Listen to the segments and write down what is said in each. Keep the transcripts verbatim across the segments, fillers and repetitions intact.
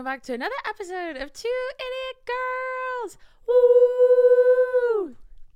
back to another episode of Two Idiot Girls. Woo!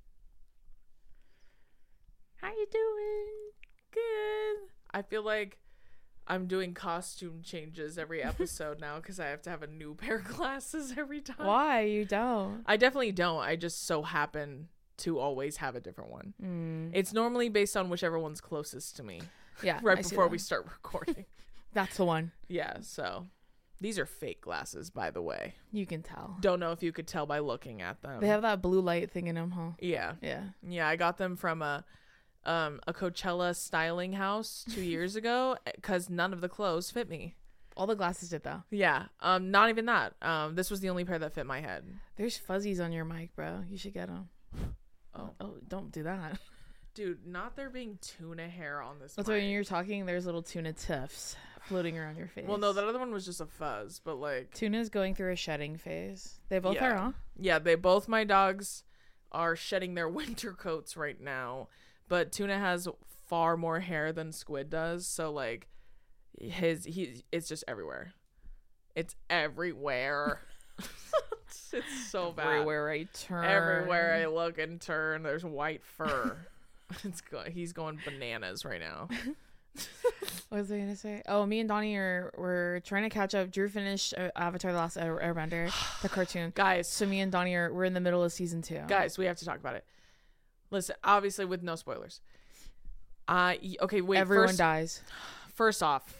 How you doing? Good. I feel like I'm doing costume changes every episode now because I have to have a new pair of glasses every time. Why you don't? I definitely don't. I just so happen to always have a different one. Mm. It's normally based on whichever one's closest to me. Yeah, right I see before that. we start recording. That's the one. Yeah, so these are fake glasses, by the way. You can tell. Don't know if you could tell by looking at them. They have that blue light thing in them, huh? Yeah. Yeah. Yeah, I got them from a um a Coachella styling house two years ago because none of the clothes fit me. All the glasses did though. Yeah. Um. Not even that. Um. This was the only pair that fit my head. There's fuzzies on your mic, bro. You should get them. Oh. Oh, don't do that. Dude, not there being tuna hair on this. That's mic. why when you're talking, there's little tuna tufts floating around your face. Well, no, that other one was just a fuzz, but like Tuna's going through a shedding phase. They both yeah. are, huh? Yeah, they both my dogs are shedding their winter coats right now, but Tuna has far more hair than Squid does, so like his he it's just everywhere. It's everywhere. it's, it's so bad. Everywhere I turn. Everywhere I look and turn, there's white fur. it's go- he's going bananas right now. What was I gonna say? Oh, me and Donnie are we're trying to catch up. Drew finished uh, Avatar: The Last Air- Airbender, the cartoon. Guys, So me and Donnie are we're in the middle of season two. guys, we have to talk about it. Listen, obviously with no spoilers. Uh y- okay, wait. Everyone first, dies. First off,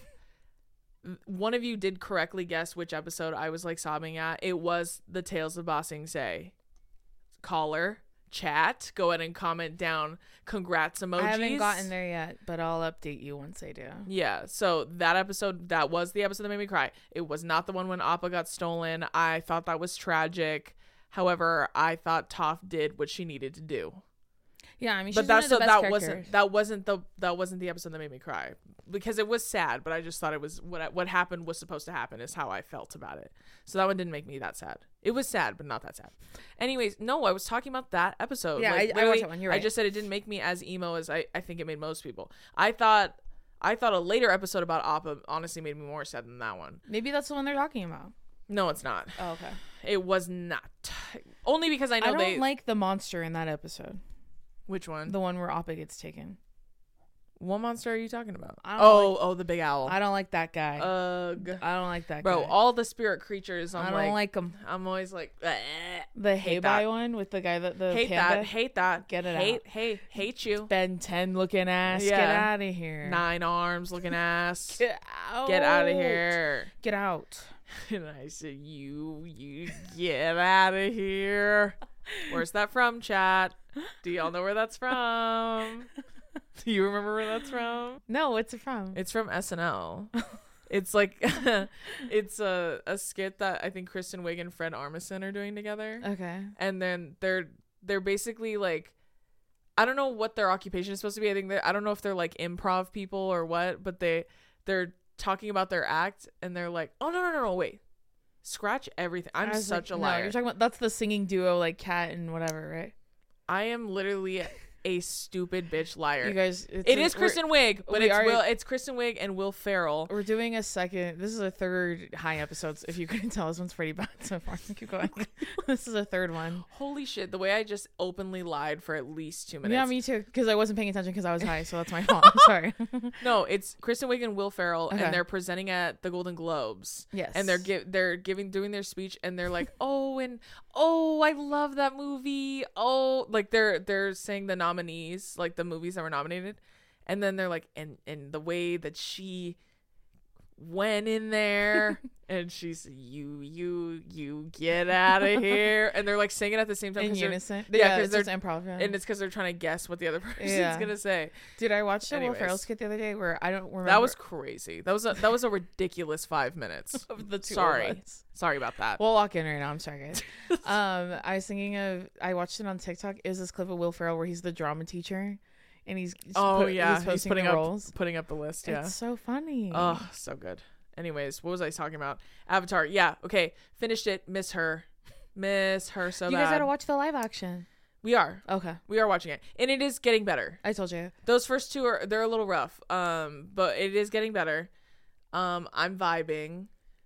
one of you did correctly guess which episode I was like sobbing at. It was the Tales of Ba Sing Se. Caller, chat, go ahead and comment down. Congrats emojis. I haven't gotten there yet, but I'll update you once I do. Yeah, so that episode, that was the episode that made me cry. It was not the one when Appa got stolen. I thought that was tragic. However, I thought Toph did what she needed to do. Yeah, I mean, she's But that's one of the so best that characters. wasn't that wasn't the that wasn't the episode that made me cry because it was sad. But I just thought it was what what happened was supposed to happen is how I felt about it. So that one didn't make me that sad. It was sad, but not that sad. Anyways, no, I was talking about that episode. Yeah, like, I- I watched literally, that one. You're right. I just said it didn't make me as emo as I, I think it made most people. I thought I thought a later episode about Appa honestly made me more sad than that one. Maybe that's the one they're talking about. No, it's not. Oh, okay. It was not. Only because I know I don't they like the monster in that episode. which one? The one where Appa gets taken. What monster are you talking about? I don't Oh, like- oh, the big owl. I don't like that guy. Ugh. I don't like that Bro, guy. all the spirit creatures, I'm I don't like, like him. I'm always like, eh. The hate Hey that. Bye one with the guy that the hate panda. that, hate that, Get it hate, out. Hate, hate you. Ben ten looking ass. Get Yeah. out of here. Nine arms looking ass. Get out. Get out of here. Get out. And I said, you, you get out of here. Where's that from, chat? Do y'all know where that's from? Do you remember where that's from? No, what's it from? It's from S N L. It's like it's a a skit that I think Kristen Wiig and Fred Armisen are doing together. Okay. And then they're they're basically like, I don't know what their occupation is supposed to be. I think they're, I don't know if they're like improv people or what, but they they're talking about their act and they're like, oh no no no no wait, scratch everything. I'm I was such like, a no, liar. you're talking about that's the singing duo like Cat and whatever, right? I am literally a stupid bitch liar. You guys, it's It a- is Kristen Wiig, but we it's are- Will. It's Kristen Wiig and Will Ferrell. We're doing a second. This is a third high episodes. If you couldn't tell, this one's pretty bad so far. Keep going. This is a third one. Holy shit! The way I just openly lied for at least two minutes. Yeah, me too. Because I wasn't paying attention because I was high, so that's my fault. I'm sorry. No, it's Kristen Wiig and Will Ferrell, Okay. and they're presenting at the Golden Globes. Yes. And they're gi- they're giving doing their speech, and they're like, oh, and oh, I love that movie. Oh, like they're they're saying the nominees, like the movies that were nominated, and then they're like, and and the way that she went in there, and she's you you you get out of here, and they're like saying it at the same time. in 'cause they're- unison. yeah, Yeah, 'cause because they're- it's improv. Yeah. And it's because they're trying to guess what the other person's Yeah. gonna say. Dude, I watched a Will Anyways. Ferrell skit the other day where I don't remember. That was crazy. That was a that was a ridiculous five minutes. of the two Sorry. of us. Sorry about that. We'll walk in right now. I'm sorry, guys. um, I was thinking of. I watched it on TikTok. Is this clip of Will Ferrell where he's the drama teacher, and he's oh put- yeah, he's he's, posting putting the up roles. putting up the list. Yeah. It's so funny. Oh, so good. Anyways, what was I talking about? Avatar. Yeah. Okay. Finished it. Miss her. Miss her so you bad. guys gotta watch the live action. We are. Okay, We are watching it, and it is getting better. I told you. Those first two are they're a little rough. Um, but it is getting better. Um, I'm vibing.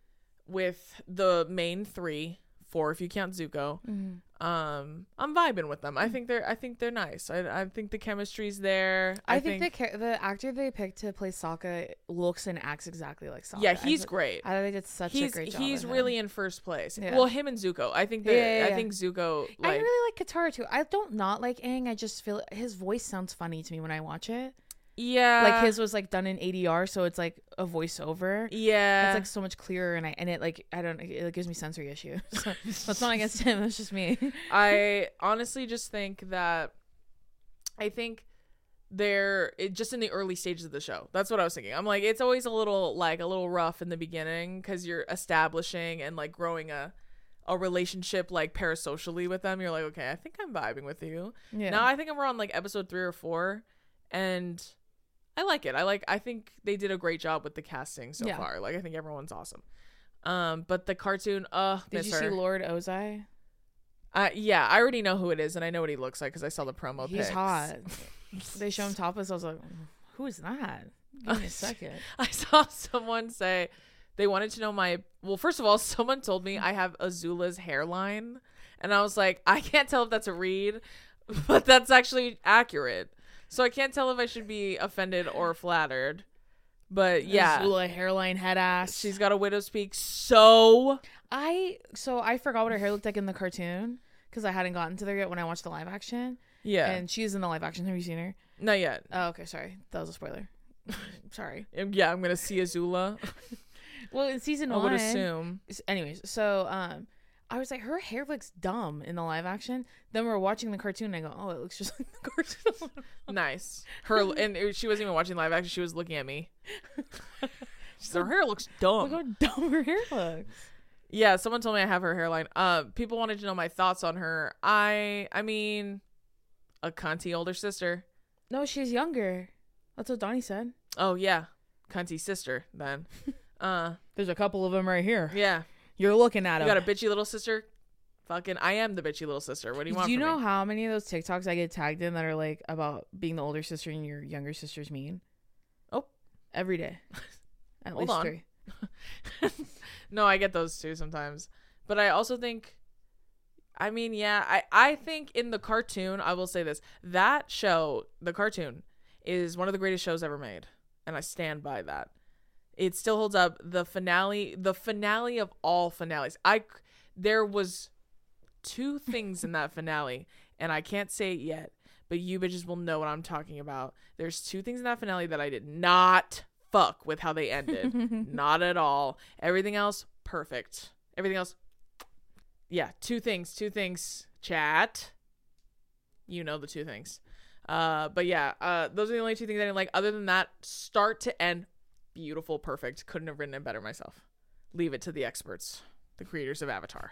with the main three, four if you count Zuko. Mhm. Um, I'm vibing with them. I think they're I think they're nice. I I think the chemistry's there. I, I think, think the ca- the actor they picked to play Sokka looks and acts exactly like Sokka. Yeah, he's I, great. I think they did such he's, a great job. He's with really him. in first place. Yeah. Well, him and Zuko. I think that Yeah, yeah, yeah. I think Zuko. Like, I really like Katara too. I don't not like Aang. I just feel his voice sounds funny to me when I watch it. yeah, Like his was like done in A D R, so it's like a voiceover. Yeah, It's like so much clearer, and I and it like I don't it gives me sensory issues. So that's not against him. It's just me. I honestly just think that I think they're it, just in the early stages of the show. That's what I was thinking. I'm like, it's always a little like a little rough in the beginning because you're establishing and like growing a a relationship like parasocially with them. You're like, okay, I think I'm vibing with you. Yeah. Now I think we're on like episode three or four, and I like it. I like. I think they did a great job with the casting so Yeah. far. Like I think everyone's awesome. Um, but the cartoon, uh, Did miss you her. see Lord Ozai? Uh, yeah, I already know who it is, and I know what he looks like because I saw the promo. He's pics. hot. They show him topless. I was like, who is that? Give me a second. I saw someone say they wanted to know my. Well, first of all, someone told me I have Azula's hairline, and I was like, I can't tell if that's a read, but that's actually accurate. So I can't tell if I should be offended or flattered. But yeah, Azula hairline head ass. she's got a widow's peak. So I so I forgot what her hair looked like in the cartoon because I hadn't gotten to there yet when I watched the live action. yeah, And she's in the live action. Have you seen her? not yet. Oh, okay. Sorry, that was a spoiler. Sorry. Yeah, I'm gonna see Azula. Well, in season I one, would assume. s- anyways, so um, I was like, her hair looks dumb in the live action. Then we're watching the cartoon, and I go, oh, it looks just like the cartoon. Nice. Her and it- she wasn't even watching live action. She was looking at me. She said, her hair looks dumb. Look how dumb her hair looks. Yeah, someone told me I have her hairline. Uh, people wanted to know my thoughts on her. I, I mean, a cunty older sister. No, she's younger. That's what Donnie said. Oh yeah, cunty sister. Then, uh, There's a couple of them right here. yeah, You're looking at you them. got a bitchy little sister. Fucking, I am the bitchy little sister. What do you want? Do you from know me? how many of those TikToks I get tagged in that are like about being the older sister and your younger sister's mean? Oh. Every day. At Hold least on. three. No, I get those too sometimes. But I also think, I mean, yeah, I, I think in the cartoon, I will say this. That show, the cartoon, is one of the greatest shows ever made. And I stand by that. It still holds up. The finale, the finale of all finales. I, there was two things in that finale, and I can't say it yet, but you bitches will know what I'm talking about. There's two things in that finale that I did not fuck with how they ended. Not at all. Everything else, perfect. Everything else, yeah, two things, two things, chat. You know the two things. Uh, but yeah, uh, those are the only two things I didn't like. Other than that, start to end, beautiful, perfect. Couldn't have written it better myself. Leave it to the experts, the creators of Avatar.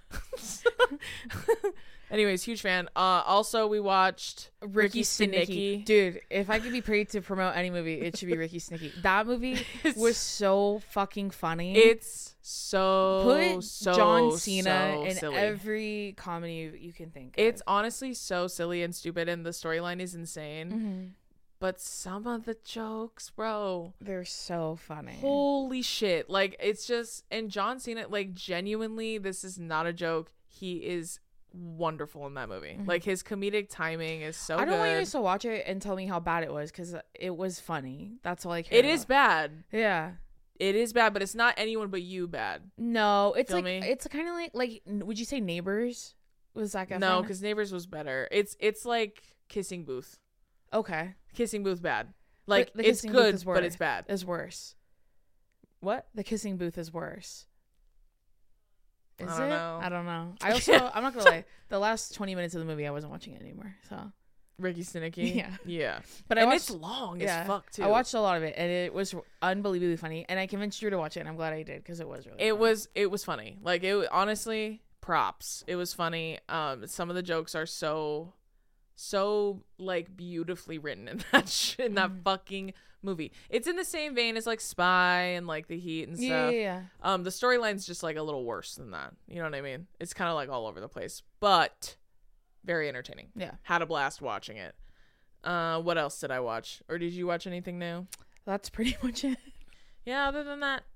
Anyways, huge fan. Uh, also, we watched Ricky Ricky Stenicki. Stenicki. Dude, if I could be paid to promote any movie, it should be Ricky Stenicki. That movie It's- was so fucking funny. It's so Put so John Cena so in silly. every comedy you, you can think It's of. honestly so silly and stupid, and the storyline is insane. Mhm. But some of the jokes, bro, They're so funny. holy shit! Like it's just, and John Cena, like genuinely, this is not a joke. He is wonderful in that movie. Mhm. Like his comedic timing is so I don't good. want you guys to watch it and tell me how bad it was because it was funny. That's all I care It is about. bad. Yeah. It is bad, but it's not anyone but you bad. No, it's Feel like me? it's kind of like like n- would you say Neighbors? Was Zac Efron? No, because Neighbors was better. It's it's like Kissing Booth. okay, Kissing Booth bad. Like the it's Kissing Booth good, is but it's worse. bad. is worse. What? The Kissing Booth is worse. I Is don't it? know. I don't know. I also I'm not gonna lie. The last twenty minutes of the movie I wasn't watching it anymore. So, Ricky Stenicki. Yeah. Yeah. but and I watched it's long yeah, as fuck too. I watched a lot of it and it was unbelievably funny. And I convinced Drew to watch it. And I'm glad I did because it was really. It fun. was it was funny. Like it honestly, props. It was funny. Um, some of the jokes are so, so like beautifully written in that sh- in that Mhm. fucking movie. It's in the same vein as like Spy and like The Heat and stuff. Yeah, yeah, yeah. Um, the storyline's just like a little worse than that. You know what I mean? It's kind of like all over the place, but very entertaining. Yeah. Had a blast watching it. Uh, what else did I watch? Or did you watch anything new? That's pretty much it. Yeah, other than that,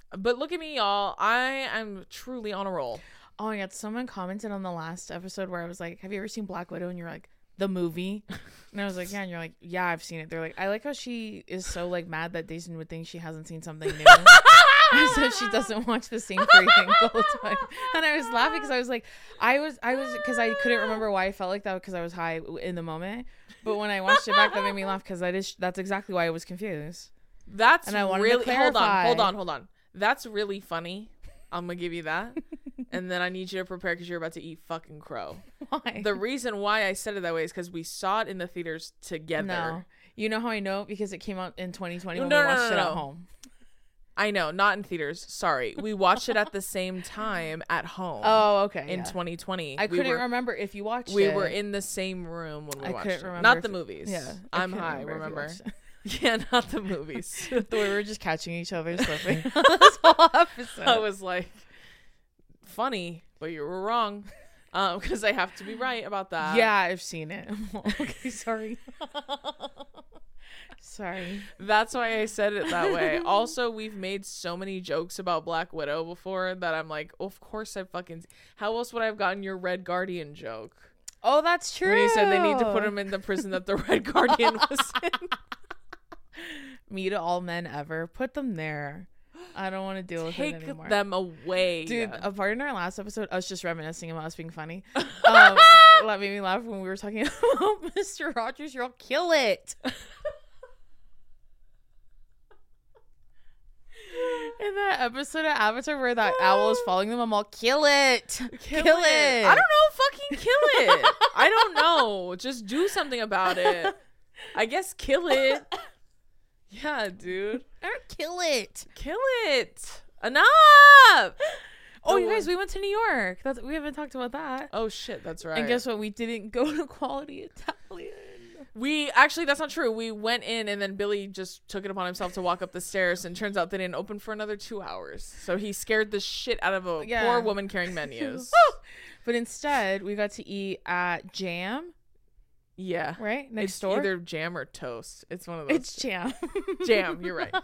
But look at me, y'all. I am truly on a roll. Oh my god, someone commented on the last episode where I was like, have you ever seen Black Widow? And you're like, the movie? And I was like, yeah. And you're like, yeah, I've seen it. They're like, I like how she is so like mad that Jason would think she hasn't seen something new. So she doesn't watch the same three things the whole time. And I was laughing because I was like, I was, I was, because I couldn't remember why I felt like that because I was high in the moment. But when I watched it back, that made me laugh because that is, that's exactly why I was confused. That's and I wanted really, to hold on, clarify. hold on, hold on. That's really funny. I'm going to give you that. And then I need you to prepare because you're about to eat fucking crow. Why? The reason why I said it that way is because we saw it in the theaters together. No. You know how I know? Because it came out in twenty twenty when No, we no, watched no, it no. at home. I know, not in theaters. Sorry. We watched it at the same time at home. Oh, okay. In yeah. twenty twenty. I we couldn't were, remember if you watched We it. were in the same room when we I watched couldn't it. remember Not if- the movies. Yeah. I I'm couldn't high, if you remember? watched it. Yeah, not the movies. we were just catching each other slipping this whole episode. I was like, funny, but you were wrong. Um, because I have to be right about that. Yeah, I've seen it. Okay, sorry. Sorry. That's why I said it that way. Also, we've made so many jokes about Black Widow before that I'm like, of course I fucking. How else would I have gotten your Red Guardian joke? Oh, that's true. When you said they need to put him in the prison that the Red Guardian was in. Me to all men ever. Put them there. I don't want to deal with Take it anymore. them away. Dude, a part in our last episode, us just reminiscing about us being funny. Um, that made me laugh when we were talking about Mister Rogers. You'll kill it. In that episode of Avatar where that owl is following them, I'm all, kill it. Kill, Kill it. it. I don't know. Fucking kill it. I don't know. Just do something about it. I guess kill it. Yeah, dude. I don't kill it. Kill it. Enough. Oh, The you guys, one- we went to New York. That's we haven't talked about that. Oh, shit. That's right. And guess what? We didn't go to Quality Italian. We actually, that's not true. We went in and then Billy just took it upon himself to walk up the stairs, and turns out they didn't open for another two hours. So he scared the shit out of a Yeah. poor woman carrying menus. But instead, we got to eat at Jam, Yeah. right? Next It's door. either jam or toast. It's one of those. It's Jam. Jam. You're right.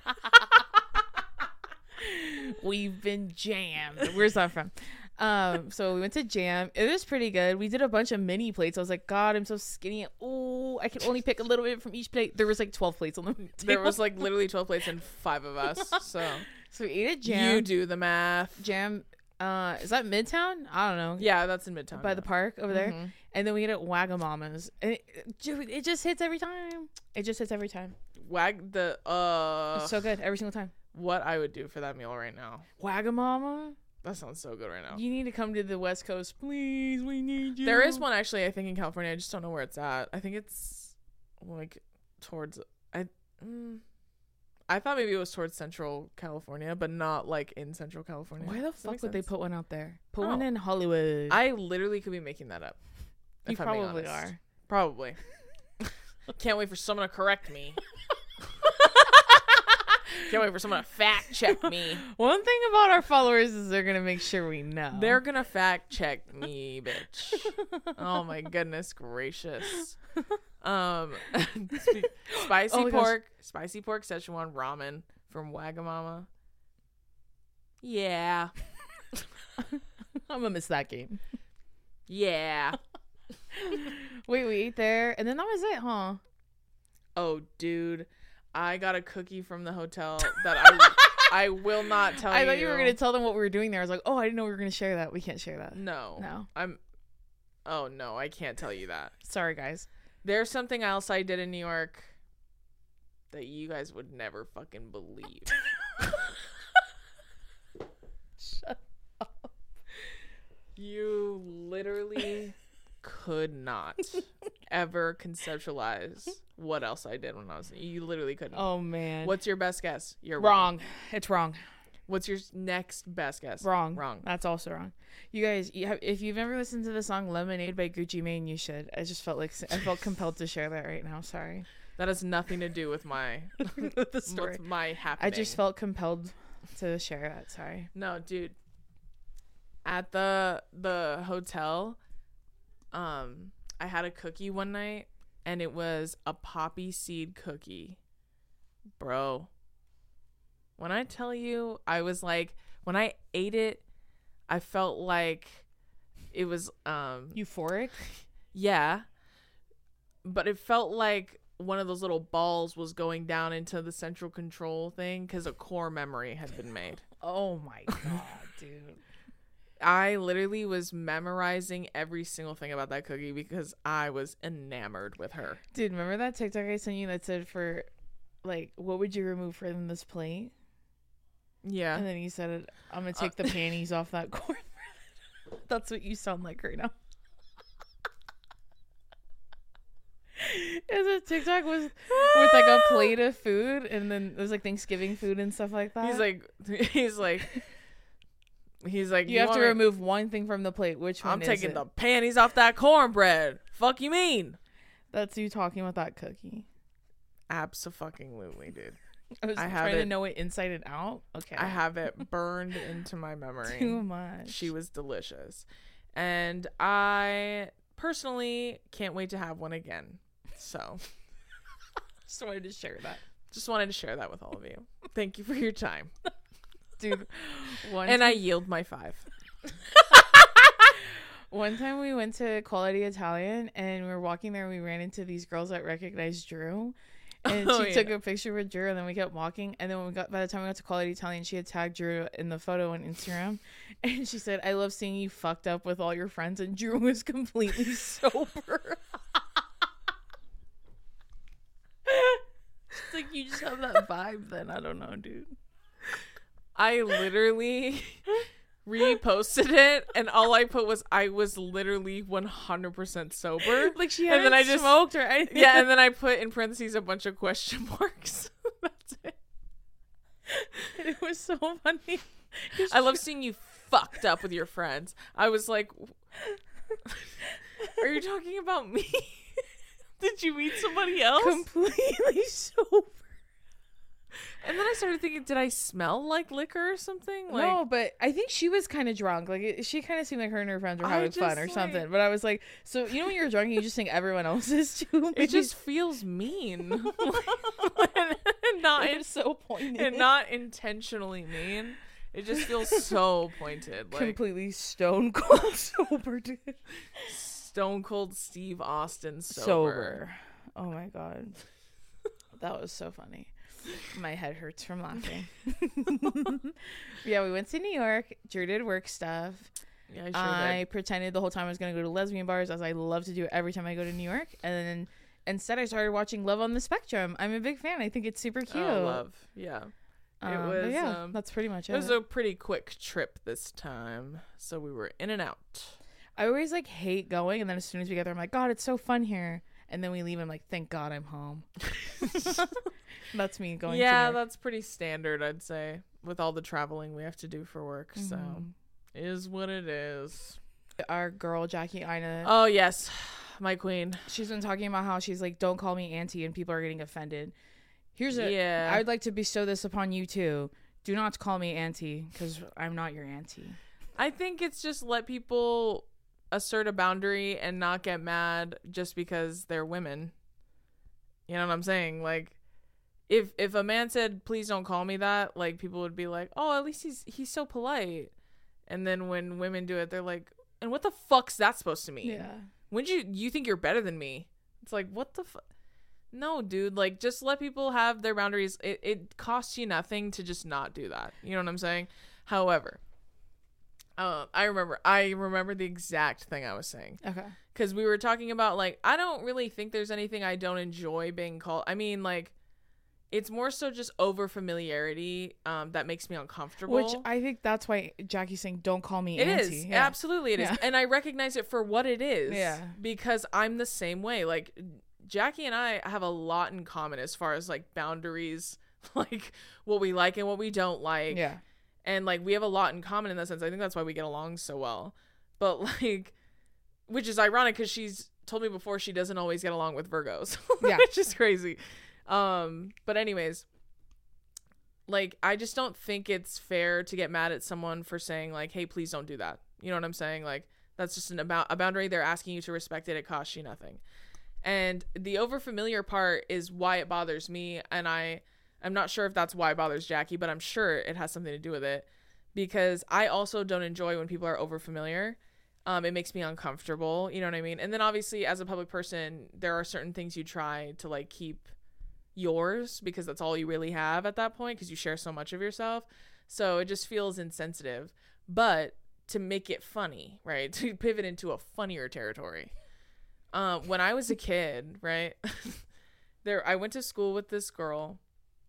We've been jammed. Where's that from? Um, so we went to Jam. It was pretty good. We did a bunch of mini plates. I was like, God, I'm so skinny. Oh, I can only pick a little bit from each plate. There was like twelve plates on the table. There was like literally twelve plates and five of us. So So we ate at Jam. you do the math. Jam. Uh, is that Midtown? I don't know. Yeah, that's in Midtown. By the park over there. Mhm. And then we ate at Wagamama's. And it, it, it just hits every time. It just hits every time. Wag the uh. It's so good every single time. What I would do for that meal right now. Wagamama? That sounds so good right now. You need to come to the West Coast, please. We need you. There is one actually, I think, in California. I just don't know where it's at. I think it's like towards. I. Mm, I thought maybe it was towards Central California, but not like in Central California. Why the Does that fuck make would they sense? put one out there? Put Oh. one in Hollywood. I literally could be making that up. you if I'm being probably honest. are. Probably. Can't wait for someone to correct me. Can't wait for someone to fact check me. One thing about our followers is they're gonna make sure we know. They're gonna fact check me, bitch. Oh my goodness gracious. Um, spicy Oh my gosh. pork, spicy pork Szechuan ramen from Wagamama. Yeah, I'm gonna miss that game. yeah. Wait, we ate there, and then that was it, huh? Oh, dude, I got a cookie from the hotel that I I will not tell you. I thought you were gonna tell them what we were doing there. I was like, oh, I didn't know we were gonna share that. We can't share that. No, No. I'm. Oh no, I can't tell you that. Sorry, guys. There's something else I did in New York that you guys would never fucking believe. Shut up. You literally could not ever conceptualize what else I did when I was. You literally couldn't. Oh man. What's your best guess? You're wrong. wrong? It's wrong. What's your next best guess? Wrong. Wrong. That's also wrong. You guys, you have, if you've ever listened to the song "Lemonade" by Gucci Mane, you should. I just felt like I felt compelled to share that right now. Sorry. That has nothing to do with my With the story. with my happening. I just felt compelled to share that. Sorry. No, dude. At the the hotel, um, I had a cookie one night, and it was a poppy seed cookie, bro. When I tell you, I was like, when I ate it, I felt like it was, um, Euphoric? yeah, but it felt like one of those little balls was going down into the central control thing because a core memory had been made. Oh my God, dude. I literally was memorizing every single thing about that cookie because I was enamored with her. Dude, remember that TikTok I sent you that said for, like, what would you remove from this plate? Yeah. And then you said, I'm going to take Uh, the panties off that cornbread. That's what you sound like right now. Is a TikTok was with like a plate of food, and then it was like Thanksgiving food and stuff like that. He's like, he's like, he's like, you, you have to want me- remove one thing from the plate. Which one I'm is taking it? the panties off that cornbread. Fuck you mean? That's you talking about that cookie. Abso-fucking-lutely, dude. I was I have trying to it- know it inside and out. Okay. I have it burned into my memory. Too much. She was delicious. And I personally can't wait to have one again. So Just wanted to share that. just wanted to share that with all of you. Thank you for your time. Dude, one And I time, yield my five. one time we went to Quality Italian and we were walking there and we ran into these girls that recognized Drew. And Oh, she took yeah. a picture with Drew and then we kept walking. And then when we got by the time we got to Quality Italian, she had tagged Drew in the photo on Instagram. And she said, I love seeing you fucked up with all your friends. And Drew was completely sober. It's like you just have that vibe then. I don't know, dude. I literally reposted it, and all I put was I was literally one hundred percent sober. Like she And hadn't then I just- smoked or anything. Yeah, and then I put in parentheses a bunch of question marks. That's it. It was so funny. I love seeing you fucked up with your friends. I was like, are you talking about me? Did you meet somebody else? Completely sober. And then I started thinking, did I smell like liquor or something? Like, No, but I think she was kind of drunk. Like it, she kind of seemed like her and her friends were I having fun just, or like- something. But I was like, so you know when you're drunk, and you just think everyone else is too. it just feels mean. and not it's so pointed. and not intentionally mean. It just feels so pointed. Like completely stone cold sober, dude. Stone Cold Steve Austin sober. Sober. Oh my god, that was so funny. My head hurts from laughing. Yeah, we went to New York. Drew did work stuff. Yeah, I sure I did. pretended the whole time I was going to go to lesbian bars, as I love to do every time I go to New York. And then instead I started watching Love on the Spectrum. I'm a big fan. I think it's super cute. Oh, love. Yeah. Um, It but was, yeah, um, that's pretty much it. It was a pretty quick trip this time. So we were in and out. I always like hate going, and then as soon as we get there, I'm like, God, it's so fun here. And then we leave, and I'm like, thank God I'm home. That's me going. Yeah, to New York. that's pretty standard, I'd say, with all the traveling we have to do for work. So Mhm. is what it is. Our girl Jackie Ina, Oh yes, my queen. she's been talking about how she's like, don't call me auntie, and people are getting offended. Here's a, Yeah. I would like to bestow this upon you too. Do not call me auntie, because I'm not your auntie. I think it's just let people assert a boundary and not get mad just because they're women. You know what I'm saying? Like, if if a man said, "Please don't call me that," like people would be like, "Oh, at least he's he's so polite." And then when women do it, they're like, "And what the fuck's that supposed to mean? Yeah. When you you think you're better than me?" It's like, what the fuck? No, dude. Like, just let people have their boundaries. It it costs you nothing to just not do that. You know what I'm saying? However, uh, I remember I remember the exact thing I was saying. Okay. Because we were talking about, like, I don't really think there's anything I don't enjoy being called. I mean, like, it's more so just over familiarity um, that makes me uncomfortable. Which I think that's why Jackie's saying, don't call me It auntie. is. Yeah. Absolutely it is. Yeah. And I recognize it for what it is. Yeah. Because I'm the same way. Like, Jackie and I have a lot in common as far as, like, boundaries, like, what we like and what we don't like. Yeah. And, like, we have a lot in common in that sense. I think that's why we get along so well. But, like, which is ironic because she's told me before she doesn't always get along with Virgos. Yeah. Which is crazy. Um, but anyways, like, I just don't think it's fair to get mad at someone for saying, like, hey, please don't do that. You know what I'm saying? Like, that's just an about a boundary. They're asking you to respect it. It costs you nothing. And the overfamiliar part is why it bothers me. And I, I'm not sure if that's why it bothers Jackie, but I'm sure it has something to do with it, because I also don't enjoy when people are over familiar. Um, it makes me uncomfortable. You know what I mean? And then obviously as a public person, there are certain things you try to like keep yours because that's all you really have at that point, because you share so much of yourself. So it just feels insensitive. But to make it funny, right? To pivot into a funnier territory. Uh, when I was a kid, right? there, I went to school with this girl,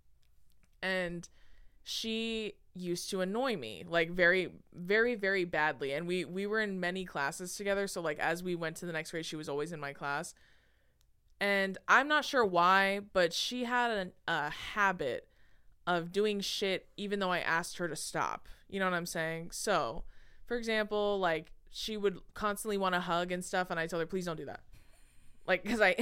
and she used to annoy me like very, very, very badly. And we, we were in many classes together. So like as we went to the next grade, she was always in my class. And I'm not sure why, but she had an, a habit of doing shit even though I asked her to stop. You know what I'm saying? So, for example, like she would constantly want to hug and stuff, and I told her, please don't do that. Like, because I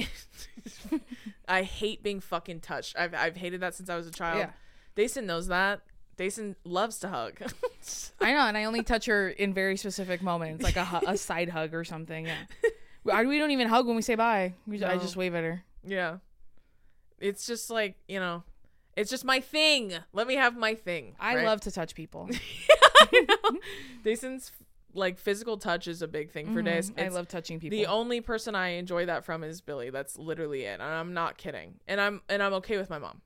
I hate being fucking touched. I've I've hated that since I was a child. Yeah. Dason knows that. Dason loves to hug. I know, and I only touch her in very specific moments, like a, hu- a side hug or something. Yeah. We, we don't even hug when we say bye. We, no. I just wave at her. Yeah. It's just like, you know, it's just my thing. Let me have my thing. I right? love to touch people. I know. Dason's like physical touch is a big thing for mm-hmm. Dace. I love touching people. The only person I enjoy that from is Billy. That's literally it. And I'm not kidding. And I'm and I'm okay with my mom.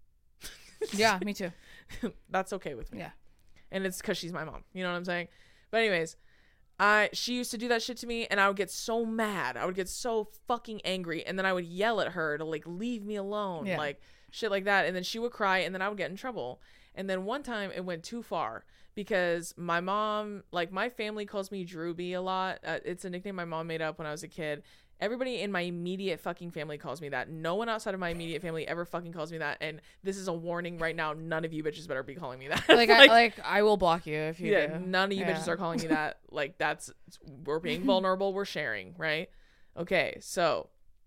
Yeah, me too. That's okay with me. Yeah. And it's because she's my mom. You know what I'm saying? But anyways, I she used to do that shit to me, and I would get so mad. I would get so fucking angry, and then I would yell at her to like leave me alone, yeah. like shit like that. And then she would cry, and then I would get in trouble. And then one time it went too far because my mom, like my family calls me Drewby a lot. Uh, it's a nickname my mom made up when I was a kid. Everybody in my immediate fucking family calls me that. No one outside of my immediate family ever fucking calls me that. And this is a warning right now. None of you bitches better be calling me that. Like, like, I, like I will block you if you yeah, do. None of you yeah. bitches are calling me that. Like, that's, we're being vulnerable. We're sharing, right? Okay, so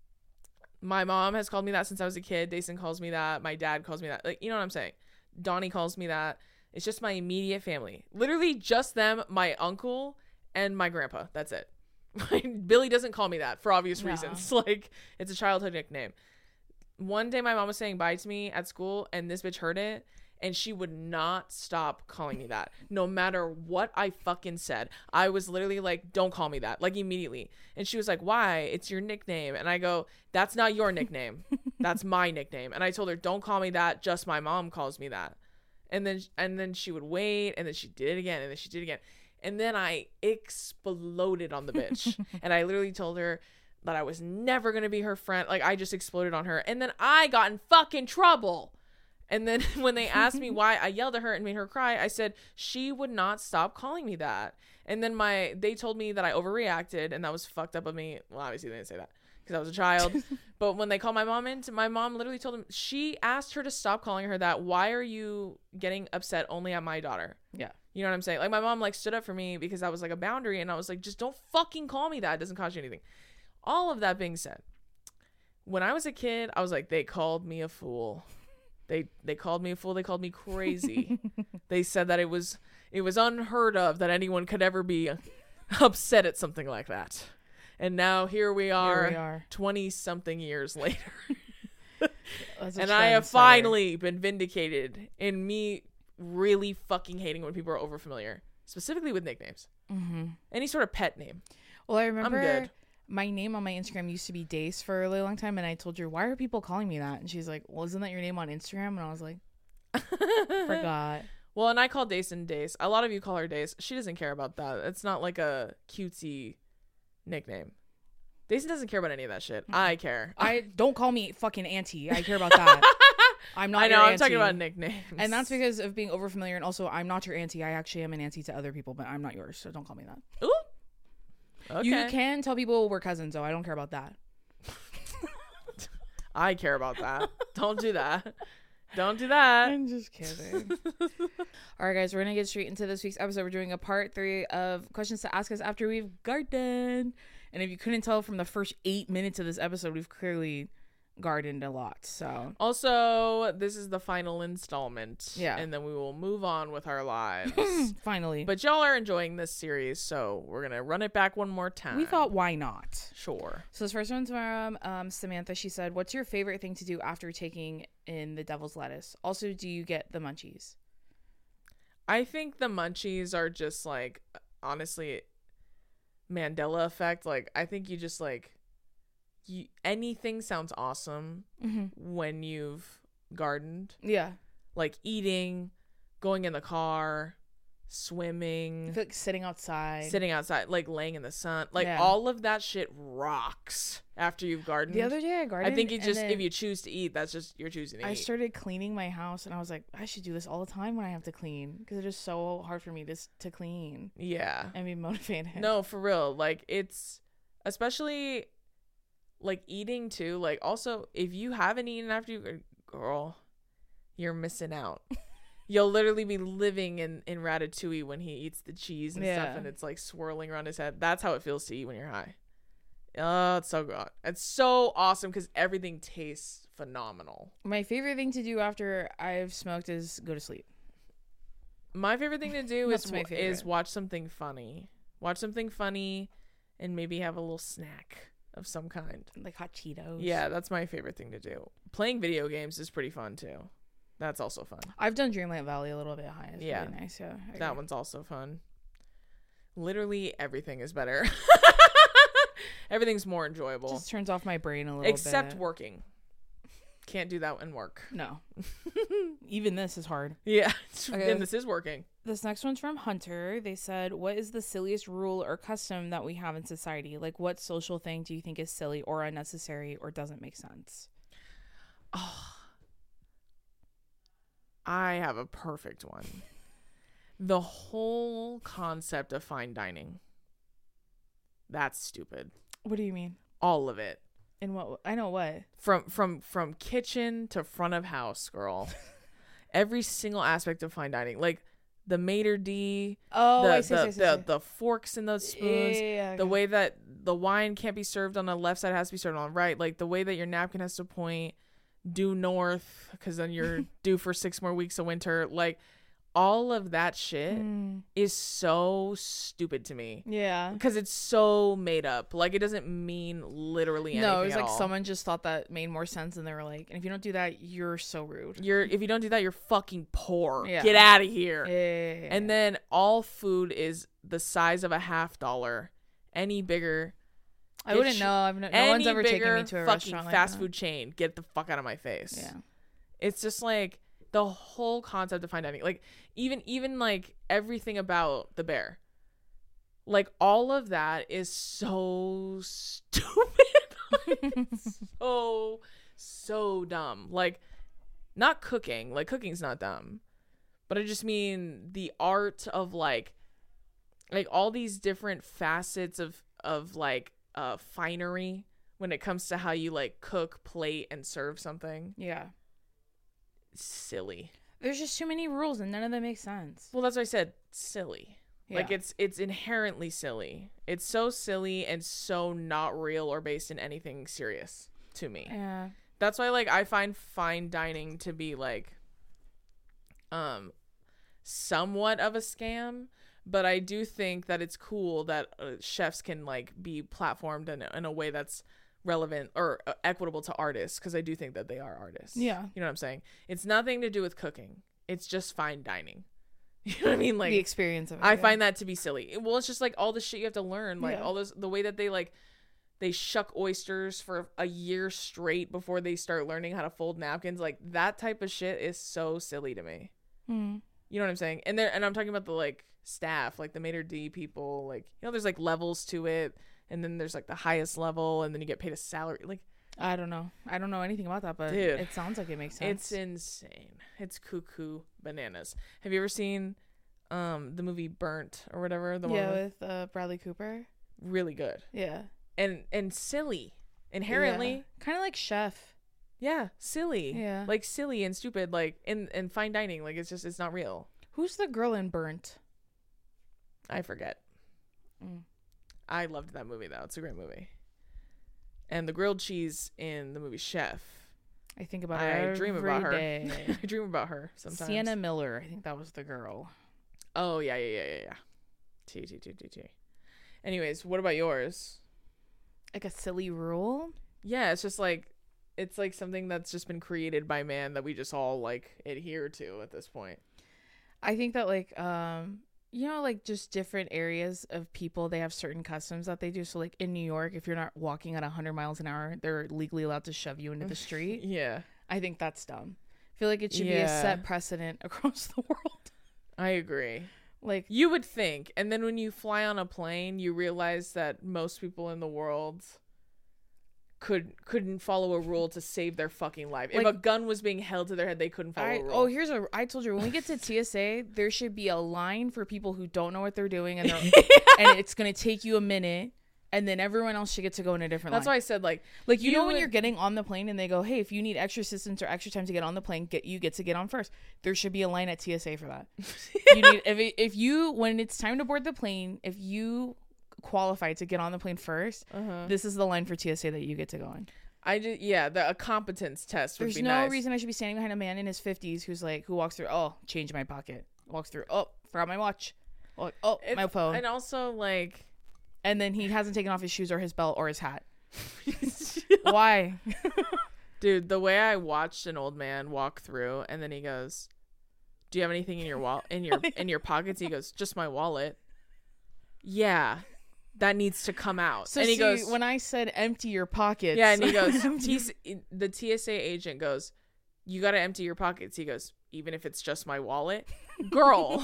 my mom has called me that since I was a kid. Dason calls me that. My dad calls me that. Like, you know what I'm saying? Donnie calls me that. It's just my immediate family. Literally just them, my uncle, and my grandpa. That's it. Billy doesn't call me that for obvious no. reasons. Like, it's a childhood nickname. One day my mom was saying bye to me at school, and this bitch heard it, and she would not stop calling me that. No matter what I fucking said. I was literally like, don't call me that. Like, immediately. And she was like, why? It's your nickname. And I go, that's not your nickname. That's my nickname. And I told her, don't call me that. Just my mom calls me that. And then and then she would wait, and then she did it again, and then she did it again. And then I exploded on the bitch. And I literally told her that I was never going to be her friend. Like, I just exploded on her. And then I got in fucking trouble. And then when they asked me why I yelled at her and made her cry, I said she would not stop calling me that. And then my they told me that I overreacted, and that was fucked up of me. Well, obviously they didn't say that because I was a child. But when they called my mom in, my mom literally told them, she asked her to stop calling her that. Why are you getting upset only at my daughter? Yeah. You know what I'm saying? Like, my mom, like, stood up for me because that was, like, a boundary. And I was like, just don't fucking call me that. It doesn't cost you anything. All of that being said, when I was a kid, I was like, they called me a fool. They they called me a fool. They called me crazy. They said that it was it was unheard of that anyone could ever be upset at something like that. And now here we are, here we are. twenty-something years later. And I have finally been vindicated in me really fucking hating when people are over familiar, specifically with nicknames. Mm-hmm. Any sort of pet name. Well, I remember I'm good. My name on my Instagram used to be Dace for a really long time, and I told her, why are people calling me that? And she's like, well, isn't that your name on Instagram? And I was like, forgot. Well, and I call Dason Dace. A lot of you call her Dace. She doesn't care about that. It's not like a cutesy nickname. Dason doesn't care about any of that shit. Mm-hmm. I care. I don't call me fucking auntie. I care about that. I'm not. I know. Your I'm auntie. talking about nicknames, and that's because of being overfamiliar. And also, I'm not your auntie. I actually am an auntie to other people, but I'm not yours. So don't call me that. Ooh. Okay. You can tell people we're cousins, though. I don't care about that. I care about that. Don't do that. Don't do that. I'm just kidding. All right, guys, we're gonna get straight into this week's episode. We're doing a part three of questions to ask us after we've gardened. And if you couldn't tell from the first eight minutes of this episode, we've clearly gardened a lot. So Also, this is the final installment. Yeah. And then we will move on with our lives. finally. But y'all are enjoying this series, so we're going to run it back one more time. We thought, why not? Sure. So this first one's from um, Samantha. She said, what's your favorite thing to do after taking in the devil's lettuce? Also, do you get the munchies? I think the munchies are just like, honestly, Mandela effect. Like, I think you just like, you, anything sounds awesome Mm-hmm. when you've gardened. Yeah. Like eating, going in the car, I swimming, feel like sitting outside. sitting outside, like laying in the sun. Like Yeah. all of that shit rocks after you've gardened. The other day I gardened. I think you and just, then if you choose to eat, that's just, you're choosing to I eat. started cleaning my house and I was like, I should do this all the time when I have to clean because it is so hard for me to, s- to clean Yeah. and be motivated. No, for real. Like it's, especially like eating too. Like also, if you haven't eaten after you, girl, you're missing out. You'll literally be living in, in Ratatouille when he eats the cheese and Yeah. stuff and it's like swirling around his head. That's how it feels to eat when you're high. Oh, it's so good. It's so awesome because everything tastes phenomenal. My favorite thing to do after I've smoked is go to sleep. My favorite thing to do is That's my is favorite. watch something funny. Watch something funny and maybe have a little snack of some kind. Like hot Cheetos. Yeah, that's my favorite thing to do. Playing video games is pretty fun too. That's also fun. I've done Dreamlight Valley a little bit high. It's Yeah. really nice. Yeah. I agree. That one's also fun. Literally everything is better. Everything's more enjoyable. just turns off my brain a little Except bit. working. Can't do that in work. No. Even this is hard. Yeah. Okay. And this is working. This next one's from Hunter. They said, what is the silliest rule or custom that we have in society? Like, what social thing do you think is silly or unnecessary or doesn't make sense? Oh, I have a perfect one. The whole concept of fine dining. That's stupid. What do you mean? All of it. In what? I know what. From from from kitchen to front of house, girl. Every single aspect of fine dining. Like the maitre d', Oh, the I see, the, I see, I the, see. the forks and those spoons. Yeah, yeah, yeah, The okay. way that the wine can't be served on the left side, it has to be served on the right. Like the way that your napkin has to point due north, because then you're due for six more weeks of winter. Like all of that shit Mm, is so stupid to me yeah. because it's so made up. Like it doesn't mean literally anything. No, it was at like all. someone just thought that made more sense, and they were like, "And if you don't do that, you're so rude." You're if you don't do that, you're fucking poor. Yeah. Get out of here. Yeah, yeah, yeah, And yeah. then all food is the size of a half dollar. Any bigger, I get wouldn't sh- know. I've no, no any one's ever taken bigger me to a fucking restaurant like fast that. food chain, get the fuck out of my face. Yeah. It's just like the whole concept of fine dining. Like even even like everything about the bear. Like all of that is so stupid. It's so so dumb. Like not cooking. Like cooking's not dumb. But I just mean the art of like like all these different facets of of like uh finery when it comes to how you like cook, plate, and serve something. Yeah. Silly. There's just too many rules, and none of them make sense. Well, that's what I said. Silly. Like Yeah. it's it's inherently silly. It's so silly and so not real or based in anything serious to me. Yeah. That's why like I find fine dining to be like um somewhat of a scam, but I do think that it's cool that uh, chefs can like be platformed in, in a way that's relevant or uh, equitable to artists, because I do think that they are artists. Yeah. You know what I'm saying? It's nothing to do with cooking. It's just fine dining. You know what I mean? Like the experience of it. I yeah. find that to be silly. Well, it's just like all the shit you have to learn, like Yeah. all this, the way that they like, they shuck oysters for a year straight before they start learning how to fold napkins. Like that type of shit is so silly to me. Mm. You know what I'm saying? And there, and I'm talking about the like staff, like the maitre d' people. Like you know, there's like levels to it, and then there's like the highest level, and then you get paid a salary. Like I don't know. I don't know anything about that, but Dude, it sounds like it makes sense. it's insane. It's cuckoo bananas. Have you ever seen um the movie Burnt or whatever? The yeah, one with, with uh, Bradley Cooper. really good. Yeah. and and silly inherently. Kind of like Chef. Yeah, silly. Yeah. Like silly and stupid, like in in fine dining. Like it's just it's not real. Who's the girl in Burnt? I forget. Mm. I loved that movie though. It's a great movie. and the grilled cheese in the movie Chef. I think about I her dream every about her. day. I dream about her sometimes. Sienna Miller. I think that was the girl. Oh, yeah, yeah, yeah, yeah, yeah. T, T, T, T, T. Anyways, what about yours? Like a silly rule? Yeah, it's just like, it's like something that's just been created by man that we just all, like, adhere to at this point. I think that, like, um, you know, like, just different areas of people, they have certain customs that they do. So, like, in New York, if you're not walking at one hundred miles an hour, they're legally allowed to shove you into the street. Yeah. I think that's dumb. I feel like it should be a Yeah. set precedent across the world. I agree. Like, You would think. And then when you fly on a plane, you realize that most people in the world could couldn't follow a rule to save their fucking life. Like- if a gun was being held to their head, they couldn't follow I, a rule. oh, here's a. I told you when we get to T S A, there should be a line for people who don't know what they're doing, and they're, and it's gonna take you a minute, and then everyone else should get to go in a different That's line. why I said, like, Like, you, you know when would- you're getting on the plane and they go, hey, if you need extra assistance or extra time to get on the plane, get you get to get on first. There should be a line at T S A for that. You need if it, if you when it's time to board the plane, if you qualify to get on the plane first, uh-huh. this is the line for T S A that you get to go on. I just, yeah, the, a competence test would There's be no nice. reason I should be standing behind a man in his fifties who's like, who walks through, oh, change my pocket. Walks through, oh, forgot my watch. Oh, oh It's- my phone. And also, like, And then he hasn't taken off his shoes or his belt or his hat. Why? dude, the way I watched an old man walk through, and then he goes, "Do you have anything in your wall in your in your pockets?" He goes, "Just my wallet." Yeah, that needs to come out. So and he see, goes, when I said empty your pockets. yeah, and he goes, empty- T- the T S A agent goes, "You got to empty your pockets." He goes, "Even if it's just my wallet?" Girl.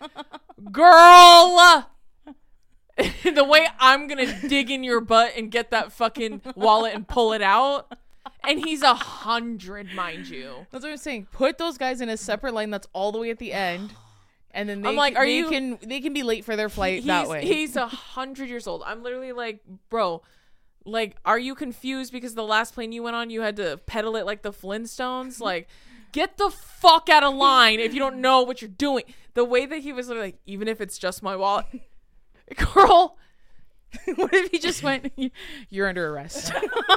Girl. The way I'm going to dig in your butt and get that fucking wallet and pull it out. And he's a hundred, mind you. That's what I'm saying. Put those guys in a separate line that's all the way at the end. And then they, I'm like, are they you- can they can be late for their flight he's, that way. He's a hundred years old. I'm literally like, bro, like, are you confused because the last plane you went on, you had to pedal it like the Flintstones? Like, get the fuck out of line if you don't know what you're doing. The way that he was literally like, even if it's just my wallet. Girl. What if he just went, you're under arrest?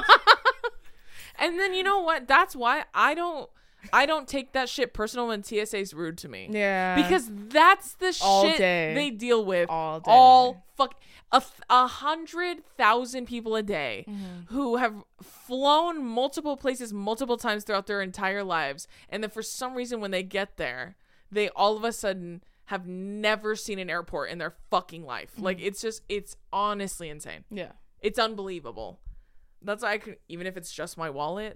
And then you know what? That's why I don't I don't take that shit personal when T S A's rude to me. Yeah. Because that's the All shit day. they deal with All day. all fuck a, th- a hundred thousand people a day Mm-hmm. who have flown multiple places multiple times throughout their entire lives, and then for some reason when they get there, they all of a sudden have never seen an airport in their fucking life. Mm-hmm. Like, it's just, it's honestly insane. Yeah. It's unbelievable. That's why I could, even if it's just my wallet.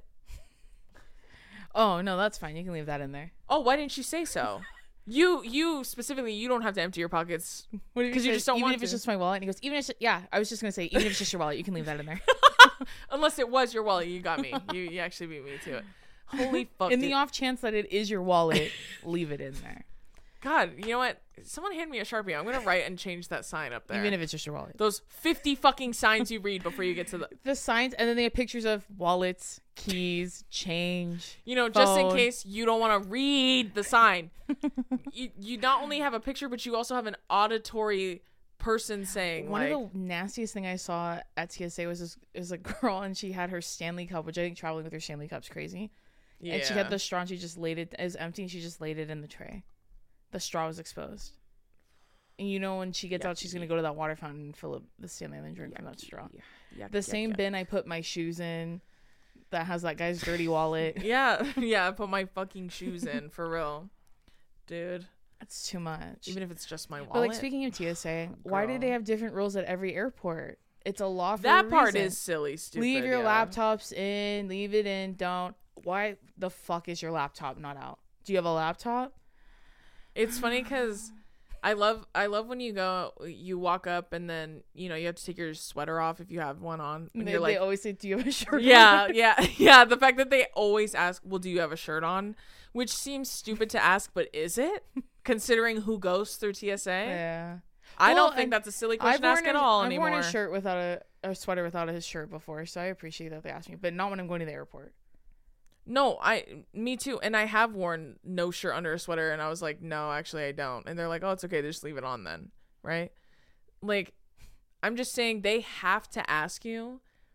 Oh, no, that's fine. You can leave that in there. Oh, why didn't you say so? You, you specifically, you don't have to empty your pockets. What if he 'Cause you says, just don't even want if it's to. just my wallet? And he goes, even if it's, yeah, I was just going to say, even if it's just your wallet, you can leave that in there. Unless it was your wallet, you got me. You, you actually beat me to it. Holy fuck. In dude. the off chance that it is your wallet, leave it in there. God, you know what? Someone hand me a Sharpie. I'm going to write and change that sign up there. Even if it's just your wallet. Those fifty fucking signs you read before you get to the, The signs, and then they have pictures of wallets, keys, change. you know, just in Phone. case you don't want to read the sign. you, you not only have a picture, but you also have an auditory person saying, One like, of the nastiest thing I saw at T S A was this is a girl, and she had her Stanley Cup, which I think traveling with her Stanley Cup's crazy. yeah. And she had the straw, and she just laid it, it was empty, and she just laid it in the tray. The straw was exposed. And you know when she gets out, she's going to go to that water fountain and fill up the Stanley and then drink from that straw. Yeah, yeah, The yeah, same yeah. bin I put my shoes in that has that guy's dirty wallet. Yeah, yeah, I put my fucking shoes in, for real. Dude, That's too much. even if it's just my wallet. But like, speaking of T S A, why do they Girl. have different rules at every airport? It's a law for that a part reason. is silly, stupid. Leave your yeah. laptops in, leave it in, don't. Why the fuck is your laptop not out? Do you have a laptop? It's funny because I love I love when you go you walk up and then you know you have to take your sweater off if you have one on and They, you're they like always say, do you have a shirt yeah on? yeah yeah the fact that they always ask, well, do you have a shirt on, which seems stupid to ask, but is it, considering who goes through T S A? Yeah. I Well, don't think and that's a silly I've question to ask worn at a- all I've anymore. worn a shirt without a, a sweater without a shirt before, so I appreciate that they asked me, but not when I'm going to the airport. No, I, me too. And I have worn no shirt under a sweater, and I was like, no, actually I don't. And they're like, oh, it's okay, just leave it on then. Right? Like, I'm just saying they have to ask you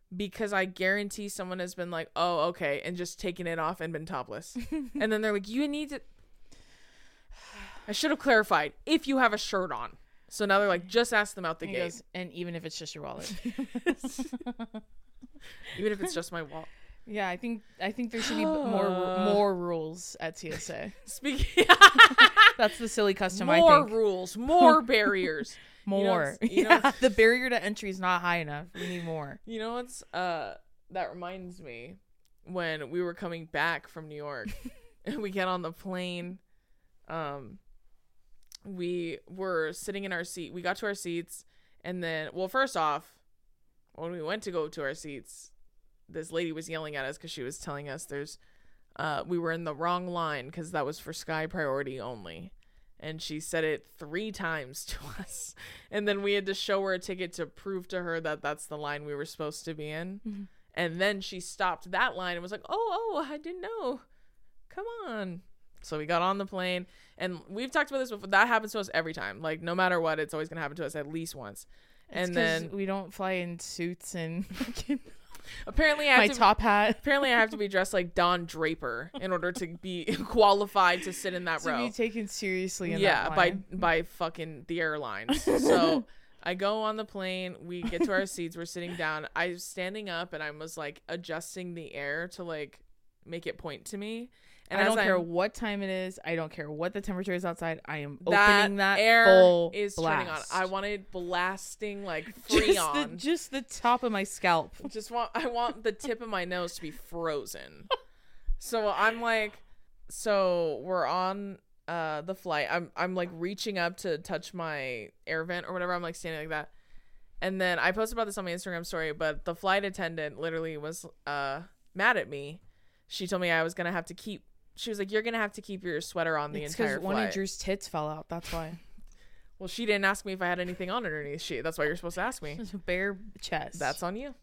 because I guarantee someone has been like, oh, okay, and just taken it off and been topless. And then they're like, you need to... I should have clarified, if you have a shirt on. So now they're like, just ask them out the He gate. goes, and even if it's just your wallet. Even if it's just my wallet. Yeah, I think I think there should be more more rules at T S A. Speaking... That's the silly custom, more I think. rules, more barriers. More. You know, you know, yeah, the barrier to entry is not high enough. We need more. You know what's uh that reminds me when we were coming back from New York and we get on the plane, um we were sitting in our seat. We got to our seats and then well first off, when we went to go to our seats, this lady was yelling at us because she was telling us there's uh we were in the wrong line because that was for Sky Priority only. And she said it three times to us. And then we had to show her a ticket to prove to her that that's the line we were supposed to be in. Mm-hmm. And then she stopped that line and was like, oh, oh, I didn't know. Come on. So we got on the plane. And we've talked about this before. That happens to us every time. Like, no matter what, it's always going to happen to us at least once. It's and then we don't fly in suits and... Apparently, I have my to, top hat. Apparently, I have to be dressed like Don Draper in order to be qualified to sit in that to row. To be taken seriously in yeah, that line. by by fucking the airlines. So I go on the plane. We get to our seats. We're sitting down. I was standing up and I was like adjusting the air to like make it point to me. And I don't care I'm, what time it is. I don't care what the temperature is outside. I am that opening that air full is blast. turning on. I wanted blasting like free just on. The, just the top of my scalp. Just want I want the tip of my nose to be frozen. So I'm like, so we're on uh the flight. I'm I'm like reaching up to touch my air vent or whatever. I'm like standing like that. And then I posted about this on my Instagram story, but the flight attendant literally was uh mad at me. She told me I was gonna have to keep. She was like, "You're gonna have to keep your sweater on the it's entire flight." One of Drew's tits fell out. That's why. Well, she didn't ask me if I had anything on underneath. She. That's why you're supposed to ask me. Bare chest. That's on you.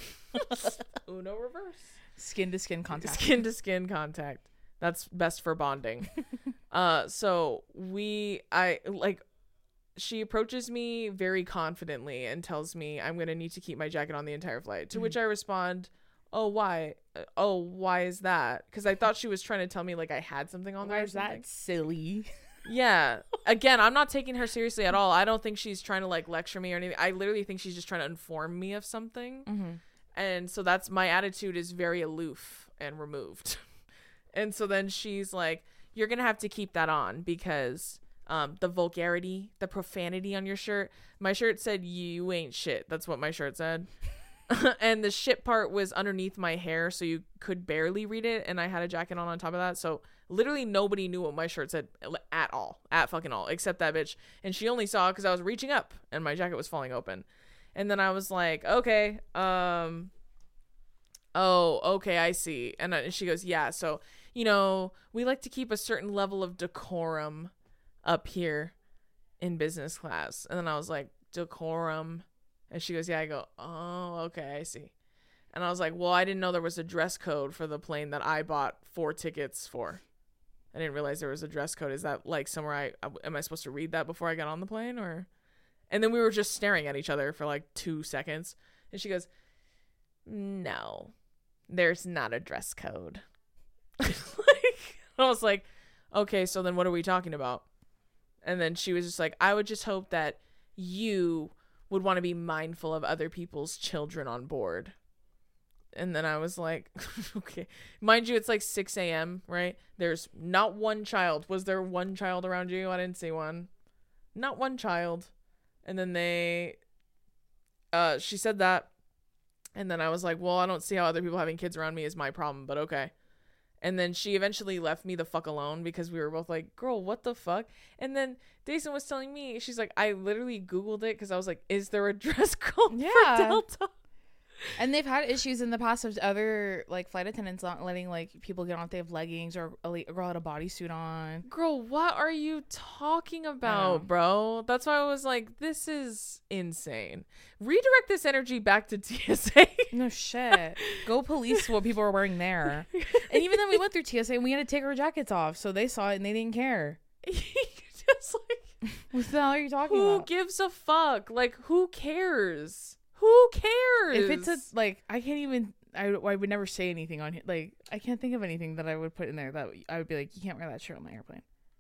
Uno reverse. Skin to skin contact. Skin to skin contact. That's best for bonding. uh, so we, I like. She approaches me very confidently and tells me I'm gonna need to keep my jacket on the entire flight. To mm-hmm. which I respond, "Oh, why? Uh, oh, why is that?" Because I thought she was trying to tell me like I had something on there. Why is that silly? Yeah. Again, I'm not taking her seriously at all. I don't think she's trying to like lecture me or anything. I literally think she's just trying to inform me of something. Mm-hmm. And so that's my attitude is very aloof and removed. And so then she's like, "You're gonna have to keep that on because." Um, the vulgarity, the profanity on your shirt. My shirt said, "You ain't shit." That's what my shirt said. And the shit part was underneath my hair, so you could barely read it. And I had a jacket on on top of that. So literally nobody knew what my shirt said at all, at fucking all, except that bitch. And she only saw it because I was reaching up and my jacket was falling open. And then I was like, okay, um, oh, okay, I see. And, and she goes, yeah, so, you know, we like to keep a certain level of decorum up here in business class. And then I was like, decorum? And she goes, yeah. I go, oh, okay, I see. And I was like, well, I didn't know there was a dress code for the plane that I bought four tickets for. I didn't realize there was a dress code. Is that like somewhere I, am I supposed to read that before I got on the plane or? And then we were just staring at each other for like two seconds. And she goes, no, there's not a dress code. Like, I was like, okay, so then what are we talking about? And then she was just like, I would just hope that you would want to be mindful of other people's children on board. And then I was like, okay. Mind you, it's like six a.m., right? There's not one child. Was there one child around you? I didn't see one. Not one child. And then they, uh, she said that. And then I was like, well, I don't see how other people having kids around me is my problem, but okay. And then she eventually left me the fuck alone because we were both like, girl, what the fuck? And then Dason was telling me, she's like, I literally Googled it because I was like, is there a dress code yeah. for Delta? And they've had issues in the past of other like flight attendants not letting like people get on if they have leggings or a, a girl had a bodysuit on. Girl, what are you talking about, bro? That's why I was like, this is insane. Redirect this energy back to T S A. No shit. Go police what people are wearing there. And even then we went through T S A and we had to take our jackets off, so they saw it and they didn't care. Just like, what the hell are you talking who about? Who gives a fuck? Like, who cares? Who Who cares? If it's a like, I can't even. I, I would never say anything on here. Like, I can't think of anything that I would put in there that I would be like, you can't wear that shirt on the airplane.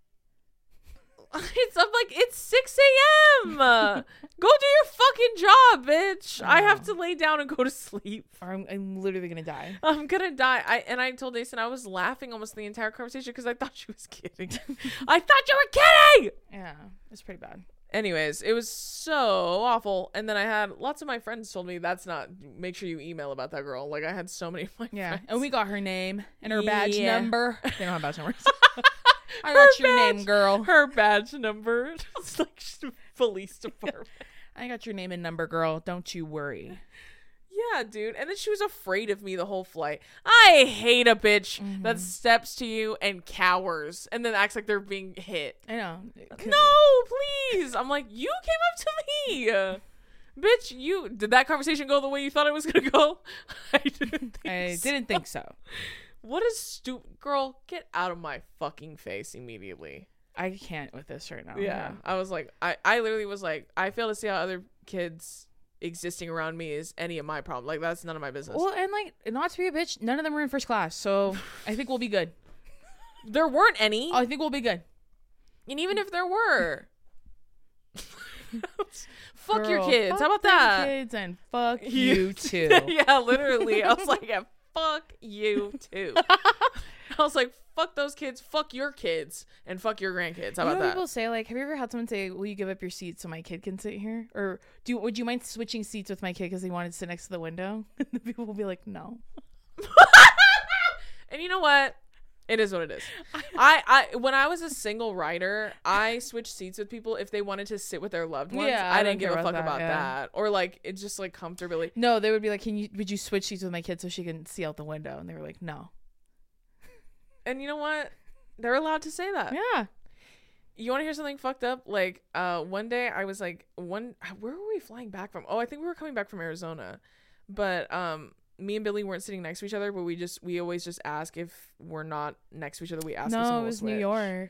It's I'm like it's six a.m. Go do your fucking job, bitch. I, I have to lay down and go to sleep. Or I'm, I'm literally gonna die. I'm gonna die. I and I told Jason I was laughing almost the entire conversation because I thought she was kidding. I thought you were kidding. Yeah, it's pretty bad. Anyways, it was so awful. And then I had lots of my friends told me that's not. Make sure you email about that girl. Like I had so many of my yeah, friends. and we got her name and her badge Yeah. number. They don't have badge numbers. I Her got your badge- name, girl. Her badge number. It's like police department. I got your name and number, girl. Don't you worry. Yeah, dude. And then she was afraid of me the whole flight. I hate a bitch Mm-hmm. that steps to you and cowers and then acts like they're being hit. I know. No, please. I'm like, you came up to me. Bitch, you did that conversation go the way you thought it was gonna go? I didn't think I so. didn't think so. What a stupid girl, get out of my fucking face immediately. I can't with this right now. Yeah. I was like, I, I literally was like, I fail to see how other kids existing around me is any of my problem. Like, that's none of my business. Well, and like, not to be a bitch, none of them were in first class, so I think we'll be good. There weren't any. I think we'll be good. And even if there were, fuck Girl, your kids. fuck How about them that? kids and fuck you too. Yeah, literally. I was like, yeah, fuck you too. I was like, fuck those kids, fuck your kids, and fuck your grandkids. How You know about what that? people say, like, have you ever had someone say, will you give up your seat so my kid can sit here? Or do you, would you mind switching seats with my kid because he wanted to sit next to the window? And the people will be like, no. And you know what? It is what it is. I, I when I was a single rider, I switched seats with people if they wanted to sit with their loved ones. Yeah, I, I didn't don't give a care fuck about about that, that, yeah. Or like it's just like comfortably. No, they would be like, can you, would you switch seats with my kid so she can see out the window? And they were like, no. And you know what? They're allowed to say that. Yeah. You want to hear something fucked up? Like, uh, one day I was like, one, where were we flying back from? Oh, I think we were coming back from Arizona, but um, me and Billy weren't sitting next to each other, but we just, we always just ask if we're not next to each other. We ask. if No, someone it will was New switch. York.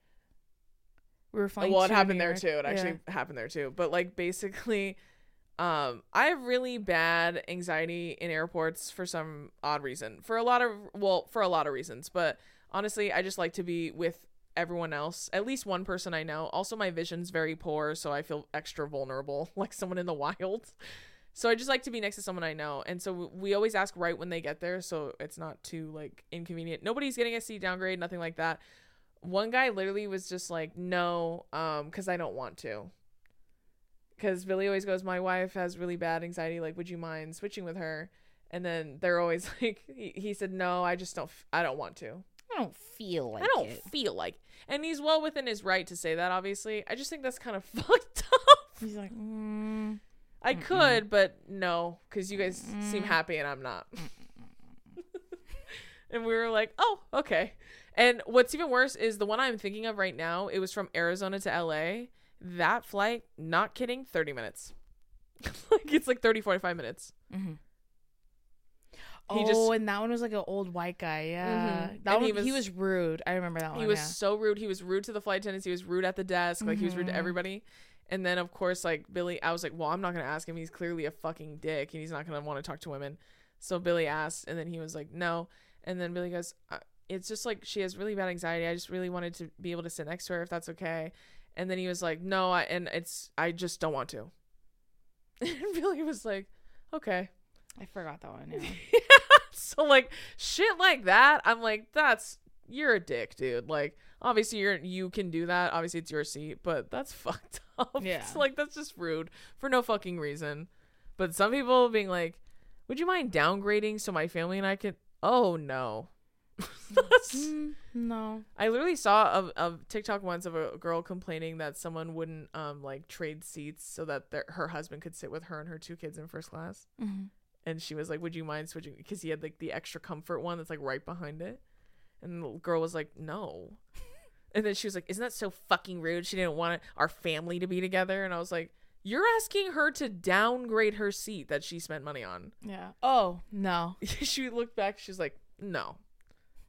We were flying. Well, it to happened New there York. too. It actually Yeah. happened there too. But like basically, um, I have really bad anxiety in airports for some odd reason. For a lot of, well, for a lot of reasons, but honestly, I just like to be with everyone else, at least one person I know. Also, my vision's very poor, so I feel extra vulnerable, like someone in the wild. So I just like to be next to someone I know. And so we always ask right when they get there, so it's not too like inconvenient. Nobody's getting a seat downgrade, nothing like that. One guy literally was just like, no, um, because I don't want to. Because Billy always goes, my wife has really bad anxiety. Like, would you mind switching with her? And then they're always like, he, he said, no, I just don't, f- I don't want to. I don't feel like I don't it. feel like. And he's well within his right to say that, obviously. I just think that's kind of fucked up. He's like, mm, I Mm-mm. could, but no, because you guys Mm-mm. seem happy and I'm not. And we were like, oh, okay. And what's even worse is the one I'm thinking of right now. It was from Arizona to L A. That flight, not kidding, thirty minutes. Like it's like thirty, forty-five minutes. mm-hmm. He Oh, just- and that one was like an old white guy. Yeah, Mhm. that And one he he was- was, rude. I remember that one. He was yeah. so rude. He was rude to the flight attendants. He was rude at the desk. Like he was rude to Mhm. everybody. And then of course, like Billy, I was like, well, I'm not gonna ask him. He's clearly a fucking dick, and he's not gonna want to talk to women. So Billy asked, and then he was like, no. And then Billy goes, uh, it's just like she has really bad anxiety. I just really wanted to be able to sit next to her if that's okay. And then he was like, no, I and it's I just don't want to. And Billy was like, okay. I forgot that one. Yeah. So like shit like that, I'm like, that's you're a dick, dude. Like obviously you're you can do that. Obviously it's your seat, but that's fucked up. Yeah. It's like that's just rude for no fucking reason. But some people being like, would you mind downgrading so my family and I could? Oh no. That's- Mm, no. I literally saw a, a TikTok once of a girl complaining that someone wouldn't um like trade seats so that their, her husband could sit with her and her two kids in first class. Mm-hmm. And she was like, would you mind switching? Because he had like the extra comfort one that's like right behind it. And the girl was like, no. And then she was like, isn't that so fucking rude? She didn't want our family to be together. And I was like, you're asking her to downgrade her seat that she spent money on. Yeah. Oh no. She looked back. She's like, no.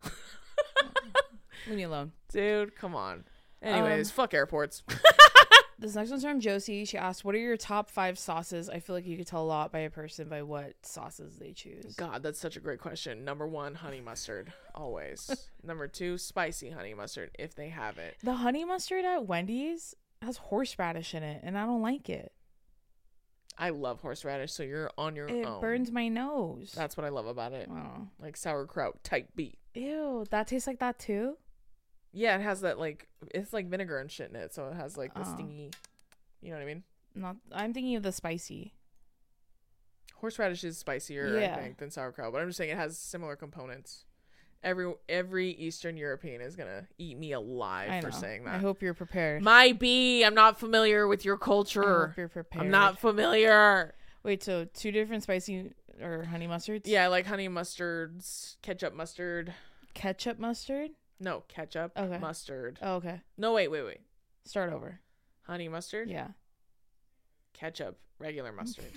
Leave me alone. Dude, come on. Anyways, Um, fuck airports. This next one's from Josie. She asked, what are your top five sauces? I feel like you could tell a lot by a person by what sauces they choose. God, that's such a great question. Number one, honey mustard. Always. Number two, spicy honey mustard, if they have it. The honey mustard at Wendy's has horseradish in it, and I don't like it. I love horseradish, so you're on your It own. burns my nose. That's what I love about it. Oh. Like sauerkraut type beat. Ew, that tastes like that too? Yeah, it has that, like, it's like vinegar and shit in it, so it has like the Oh. stingy, you know what I mean? Not. I'm thinking of the spicy. Horseradish is spicier, Yeah. I think, than sauerkraut, but I'm just saying it has similar components. Every every Eastern European is gonna eat me alive I for know. saying that. I hope you're prepared. Might be. I'm not familiar with your I culture. hope you're prepared. I'm not familiar. Wait, so two different spicy or honey mustards? Yeah, I like honey mustards, ketchup mustard. Ketchup mustard? No, ketchup, Okay. mustard. Oh, okay. No, wait, wait, wait. Start over. Honey mustard, Yeah. ketchup, regular mustard.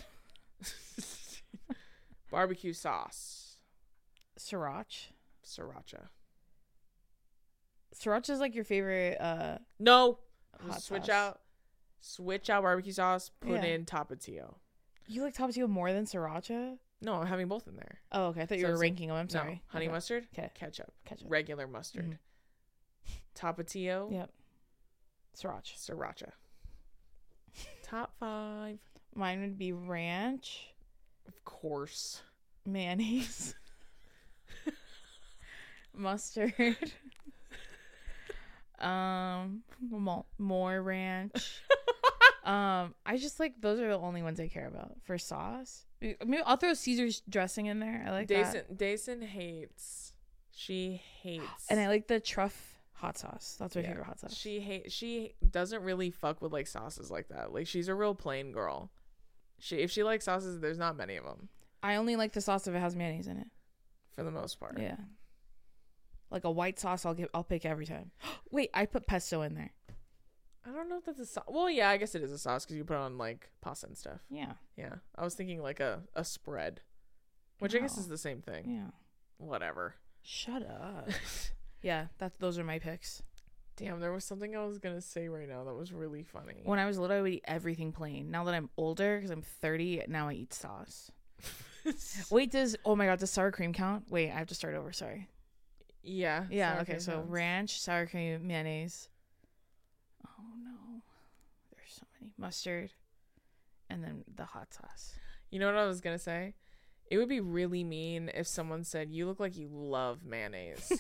Barbecue sauce, Sriracha. sriracha. Sriracha is like your favorite uh No, hot switch sauce. out, switch out barbecue sauce. Put Yeah. in Tapatio. You like Tapatio more than Sriracha? No, I'm having both in there. Oh, okay. I thought you So were it's- ranking them. I'm No, sorry. honey Okay. mustard, 'Kay. ketchup, Ketchup. regular mustard, Tapatio, Yep. Sriracha. sriracha. Top five, Mine would be ranch, of course. mayonnaise, mustard, um, mo- more ranch. um, I just like those are the only ones I care about for sauce. Maybe I'll throw Caesar's dressing in there. I like Dason, that, Dason hates. She hates. and I like the truff hot sauce. That's my Yeah. favorite hot sauce. She hate. She doesn't really fuck with like sauces like that. Like she's a real plain girl. She if she likes sauces, there's not many of them I only like the sauce if it has mayonnaise in it. for the most part. Yeah. Like a white sauce, I'll give. I'll pick every time. Wait, I put pesto in there. I don't know if that's a sauce. Well, yeah, I guess it is a sauce because you put on like pasta and stuff. Yeah. Yeah, I was thinking like a a spread, which I guess No. is the same thing. Yeah. Whatever. Shut up. Yeah, that those are my picks. Damn, there was something I was gonna say right now that was really funny. When I was little, I would eat everything plain. Now that I'm older, because I'm thirty, now I eat sauce. Wait, does oh my god, does sour cream count? Wait, I have to start over. Sorry. Yeah. Yeah. sour Okay. cream So counts. ranch, sour cream, mayonnaise. Oh no, there's so many mustard, and then the hot sauce. You know what I was gonna say? It would be really mean if someone said, "You look like you love mayonnaise."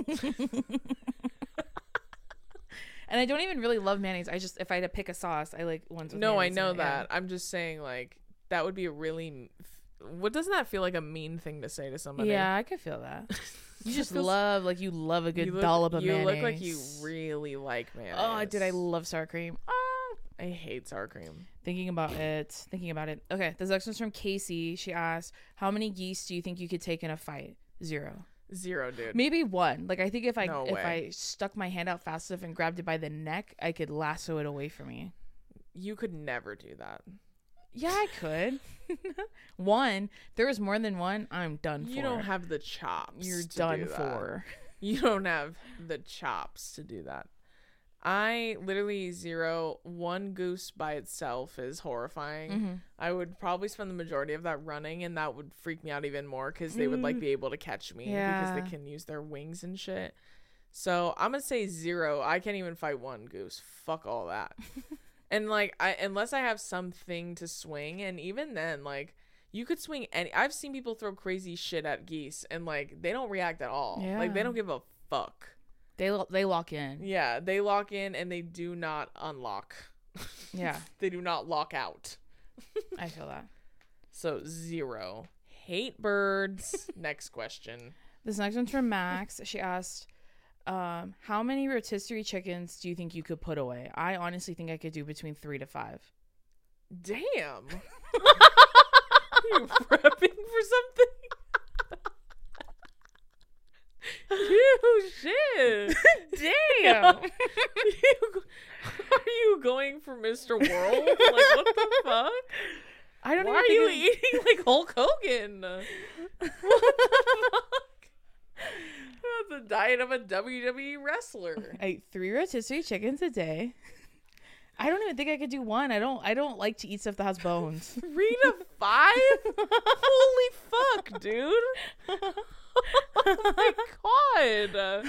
And I don't even really love mayonnaise. I just if I had to pick a sauce, I like ones with No, I mayonnaise in know it, yeah. that. I'm just saying, like, that would be a really. What doesn't that feel like a mean thing to say to somebody? Yeah, I could feel that. You just Feels- love like you love a good you look, dollop of you mayonnaise. look like you really like mayonnaise. Oh, dude, I love sour cream. Ah. I hate sour cream. Thinking about it, thinking about it. Okay, this next one's from Casey. She asked, "How many geese do you think you could take in a fight?" Zero. Zero, dude. Maybe one. Like I think if I No if way. I stuck my hand out fast enough and grabbed it by the neck, I could lasso it away from me. You could never do that. Yeah, I could. One. If there was more than one, I'm done for. You don't have the chops. You're to done do that. for. You don't have the chops to do that. I literally zero. One goose by itself is horrifying. Mhm. I would probably spend the majority of that running, and that would freak me out even more because they would like be able to catch me Yeah. because they can use their wings and shit. So I'm gonna say zero. I can't even fight one goose. Fuck all that. And like I unless I have something to swing, and even then, like you could swing any. I've seen people throw crazy shit at geese, and like they don't react at all. Like they Yeah. don't give a fuck. They lo- they lock in. Yeah, they lock in and they do not unlock. Yeah, They do not lock out. I feel that. So zero. Hate birds. Next question. This next one's from Max. She asked, um, "How many rotisserie chickens do you think you could put away?" I honestly think I could do between three to five. Damn. Are you prepping for something? You shit. Damn. You, are you going for Mister World? Like what the fuck? I don't Why even are think you it's- eating like Hulk Hogan? What the fuck? That's the diet of a W W E wrestler. I eat three rotisserie chickens a day. I don't even think I could do one. I don't. I don't like to eat stuff that has bones. Three to five? Holy fuck, dude! Oh my god!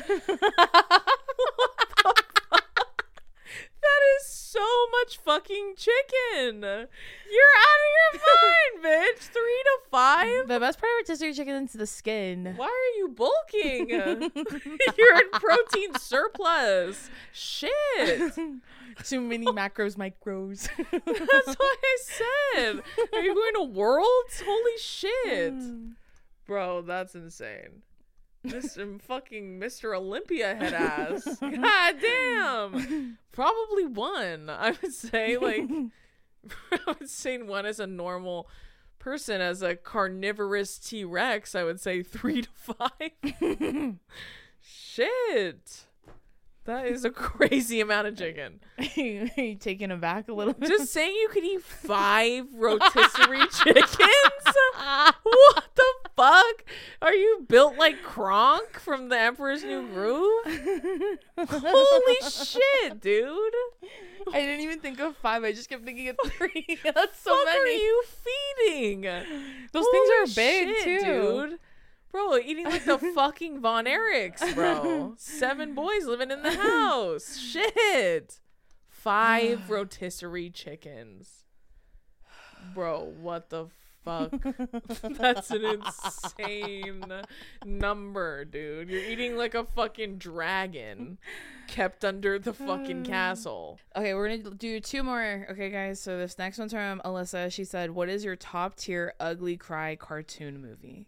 That is so much fucking chicken. You're out of your mind, bitch. Three to five? The best part of rotisserie chicken is the skin. Why are you bulking? You're in protein surplus. Shit. Too many macros, micros. That's what I said. Are you going to Worlds? Holy shit. Bro, that's insane. Mister fucking Mister Olympia head ass. God damn. Probably one. I would say like I would say one as a normal person. As a carnivorous T-Rex, I would say three to five. Shit. That is a crazy amount of chicken. Are you taken aback a little bit? Just saying you could eat five rotisserie chickens? What the fuck? Are you built like Kronk from The Emperor's New Groove? Holy shit, dude. I didn't even think of five. I just kept thinking of three. That's so What many. are you feeding? Those Holy things are big, shit, too. dude. Bro, eating like the fucking Von Erichs, bro. Seven boys living in the house. Shit. Five rotisserie chickens. Bro, what the fuck? That's an insane number, dude. You're eating like a fucking dragon kept under the fucking castle. Okay, we're gonna do two more. Okay, guys. So this next one's from Alyssa. She said, "What is your top tier ugly cry cartoon movie?"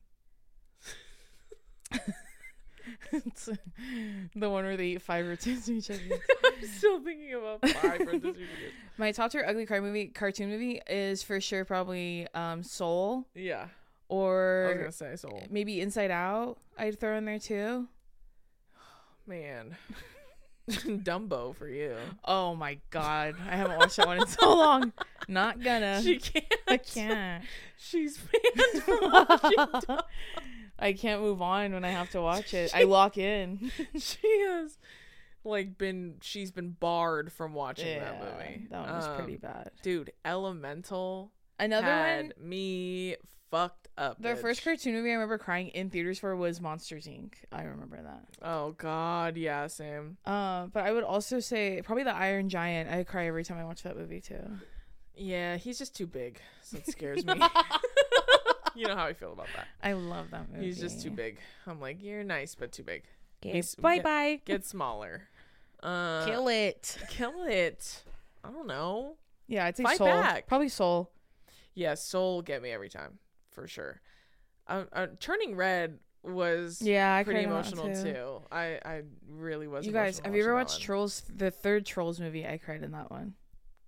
It's the one where they eat five rotisserie chickens. I'm still thinking about five rotisserie chickens. My top tier ugly cry movie, cartoon movie, is for sure probably um Soul, Yeah. I was or gonna say Soul. maybe Inside Out. I'd throw in there too. Man. Dumbo for you. Oh my god, I haven't watched that one in so long. Not gonna. She can't. I can't. She's banned from watching Dumbo. I can't move on when I have to watch it. I lock in. She has like been she's been barred from watching Yeah, that movie. that one was Um, pretty bad. Dude, Elemental Another had one. me fucked up. The bitch. first cartoon movie I remember crying in theaters for was Monsters Incorporated. I remember that. Oh god, yeah, Sam. Uh, but I would also say probably the Iron Giant. I cry every time I watch that movie too. Yeah, he's just too big, so it scares me. You know how I feel about that. I love that movie. He's just too big. I'm like, you're nice, but too big. He's- Bye get- bye. Get smaller. Uh, Kill it. Kill it. I don't know. Yeah, I'd say Fight Soul. back. Probably Soul. Yeah, Soul will get me every time for sure. Uh, uh, Turning Red was Yeah, I pretty cried on that emotional too. too. I I really was. You guys, emotional have you ever watching watched that Trolls? The third Trolls movie, I cried in that one. one.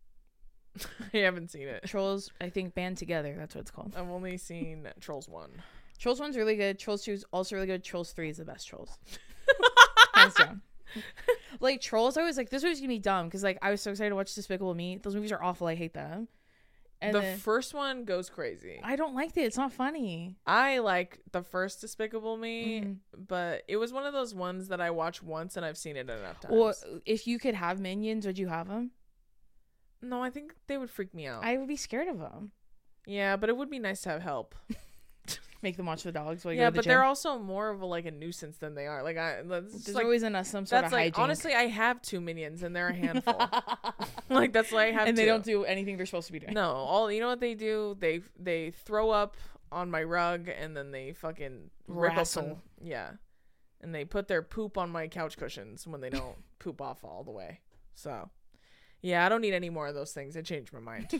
I haven't seen it. Trolls, I think, Band Together. That's what it's called. I've only seen Trolls one. Trolls one's really good. Trolls two is also really good. Trolls three is the best Trolls. Hands down. Like Trolls, I was like, this movie's gonna be dumb because like I was so excited to watch Despicable Me. Those movies are awful. I hate them. And the then, first one goes crazy. I don't like it. It's not funny. I like the first Despicable Me, Mhm. but it was one of those ones that I watched once and I've seen it enough times. Or if you could have minions, would you have them? No, I think they would freak me out. I would be scared of them. Yeah, but it would be nice to have help. Make them watch the dogs while you Yeah, go to the but gym. they're also more of a, like a nuisance than they are. Like I, that's There's like, always in us some sort that's of like hijink. honestly, I have two minions and they're a handful. Like that's why I have. and they two. don't do anything they're supposed to be doing. No, all you know what they do? They they throw up on my rug and then they fucking rip Wrestle. open. Yeah, and they put their poop on my couch cushions when they don't poop off all the way. So, yeah, I don't need any more of those things. I changed my mind.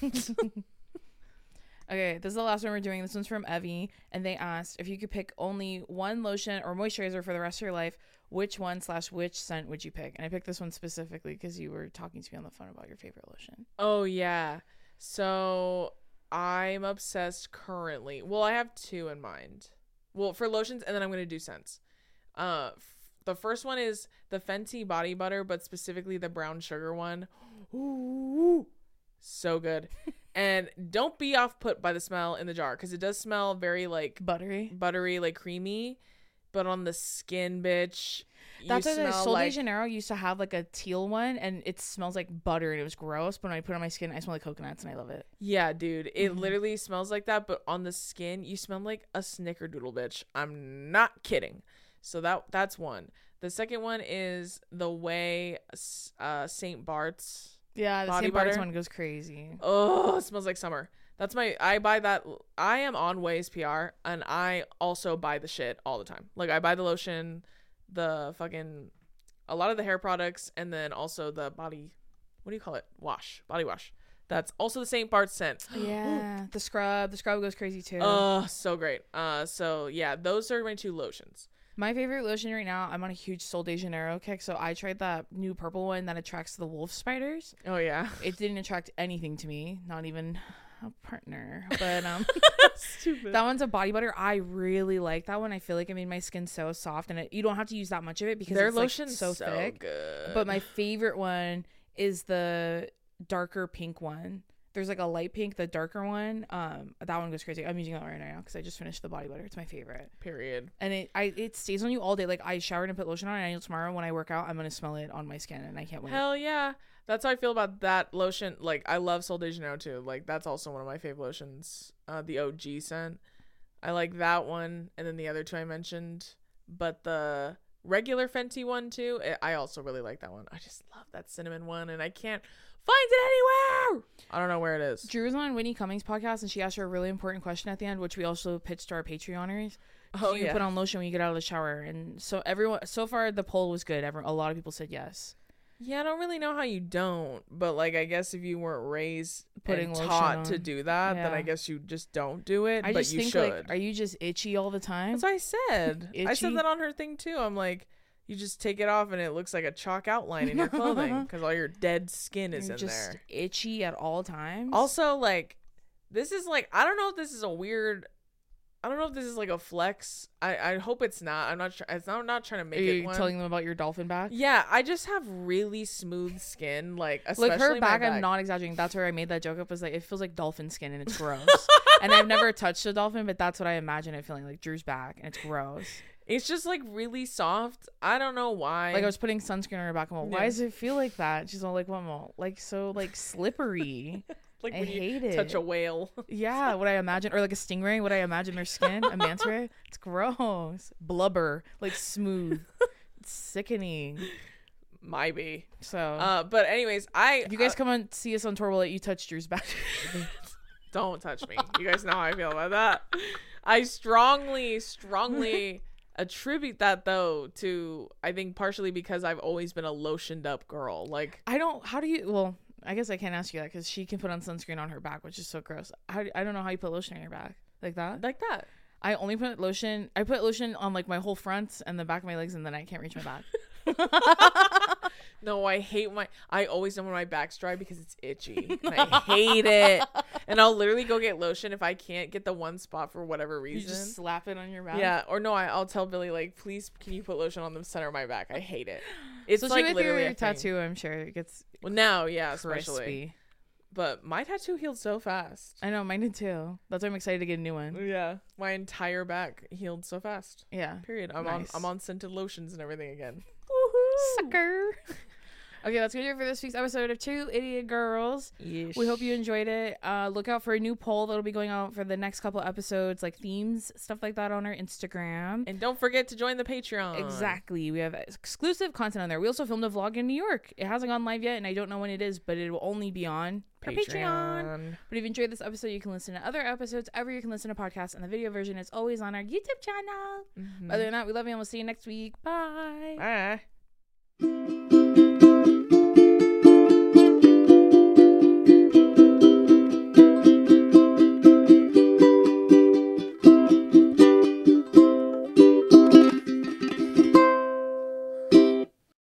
Okay, this is the last one we're doing. This one's from Evie, and they asked if you could pick only one lotion or moisturizer for the rest of your life, which one slash which scent would you pick? And I picked this one specifically because you were talking to me on the phone about your favorite lotion. Oh yeah, so I'm obsessed currently. Well, I have two in mind. Well, for lotions, and then I'm gonna do scents. Uh, f- the first one is the Fenty body butter, but specifically the brown sugar one. Ooh, so good. And don't be off put by the smell in the jar because it does smell very like Buttery. buttery, like creamy. but on the skin, bitch, That's you why the smell Sol like de Janeiro used to have like a teal one, and it smells like butter, and it was gross. But when I put it on my skin, I smell like coconuts, and I love it. yeah, dude. It Mhm. literally smells like that, but on the skin, you smell like a snickerdoodle, bitch. I'm not kidding. So that that's one. The second one is the way uh Saint Bart's. Yeah, the Body Saint Bart's butter? one goes crazy. Oh, it smells like summer. That's my I buy that. I am on Ways P R, and I also buy the shit all the time. Like I buy the lotion, the fucking a lot of the hair products, and then also the body, what do you call it? Wash, body wash. That's also the Saint Bart's scent. Yeah, the scrub, the scrub goes crazy too. Oh, so great. Uh, so yeah, those are my two lotions. My favorite lotion right now, I'm on a huge Sol de Janeiro kick, so I tried that new purple one that attracts the wolf spiders. Oh yeah, It didn't attract anything to me, not even a partner. But um, stupid. that one's a body butter. I really like that one. I feel like it made my skin so soft, and it, you don't have to use that much of it because Their it's like, lotion's so, so, thick. good. But my favorite one is the darker pink one. There's like a light pink, the darker one. Um, that one goes crazy. I'm using that right now because I just finished the body butter. It's my favorite, period. and it I it stays on you all day. Like I showered and put lotion on, and I know tomorrow when I work out, I'm gonna smell it on my skin, and I can't wait. Hell yeah. That's how I feel about that lotion. Like, I love Sol de Janeiro, too. Like, that's also one of my favorite lotions. Uh, the O G scent. I like that one. And then the other two I mentioned. But the regular Fenty one, too, I also really like that one. I just love that cinnamon one. And I can't find it anywhere. I don't know where it is. Drew was on Whitney Cummings' podcast, and she asked her a really important question at the end, which we also pitched to our Patreoners. Oh, Do you yeah. put on lotion when you get out of the shower? And so everyone, so far the poll was good. Every, a lot of people said yes. Yeah, I don't really know how you don't, but like I guess if you weren't raised Putting and lotion taught on. to do that, then Yeah. I guess you just don't do it. I but just you think should. like, are you just itchy all the time? That's what I said. I Itchy? said that on her thing too. I'm like, you just take it off and it looks like a chalk outline in your clothing because all your dead skin is You're in just there. itchy at all times. Also, like, this is like I don't know if this is a weird. I don't know if this is like a flex. I, I hope it's not. I'm not. Tr- it's not, I'm not trying to are make you it one. telling them about your dolphin back? Yeah, I just have really smooth skin. Like, especially Like her my back, back. I'm not exaggerating. That's where I made that joke up. Was like it feels like dolphin skin and it's gross. And I've never touched a dolphin, but that's what I imagine it feeling like. Drew's back and it's gross. It's just like really soft. I don't know why. Like I was putting sunscreen on her back. I'm like, why Yeah. does it feel like that? She's all like, what? Well, like so like slippery. like I when you hate it. touch a whale. Yeah, what I imagine, or like a stingray. What I imagine their skin, a manta ray. It's gross, blubber, like smooth. It's sickening. Might be. So, Uh, but anyways, I if you guys uh, come and see us on tour, we'll let you touch Drew's back. don't touch me. You guys know how I feel about that. I strongly, strongly attribute that though to I think partially because I've always been a lotioned up girl. Like I don't. How do you? Well, I guess I can't ask you that because she can put on sunscreen on her back, which is so gross. How do, I don't know how you put lotion on your back like that. like that. I only put lotion. I put lotion on like my whole front and the back of my legs, and then I can't reach my back. No, I hate my I always know when my back's dry because it's itchy. And I hate it. And I'll literally go get lotion if I can't get the one spot for whatever You reason. just slap it on your back. Yeah, or no, I, I'll tell Billy like, please, can you put lotion on the center of my back? I hate it. It's so like with literally your a thing. tattoo, I'm sure it gets Well, now, yeah, especially. crispy. But my tattoo healed so fast. I know, mine did too. That's why I'm excited to get a new one. Yeah, my entire back healed so fast. Yeah, Period. I'm Nice. on I'm on scented lotions and everything again. sucker. Okay, that's gonna do it for this week's episode of Two Idiot Girls. Yes. We hope you enjoyed it. Uh, look out for a new poll that'll be going out for the next couple episodes, like themes, stuff like that on our Instagram. And don't forget to join the Patreon. Exactly. We have exclusive content on there. We also filmed a vlog in New York. It hasn't gone live yet, and I don't know when it is, but it will only be on our Patreon. Patreon. But if you enjoyed this episode, you can listen to other episodes ever you can listen to podcasts, and the video version is always on our YouTube channel. Mhm. Other than that, we love you, and we'll see you next week. Bye. Bye.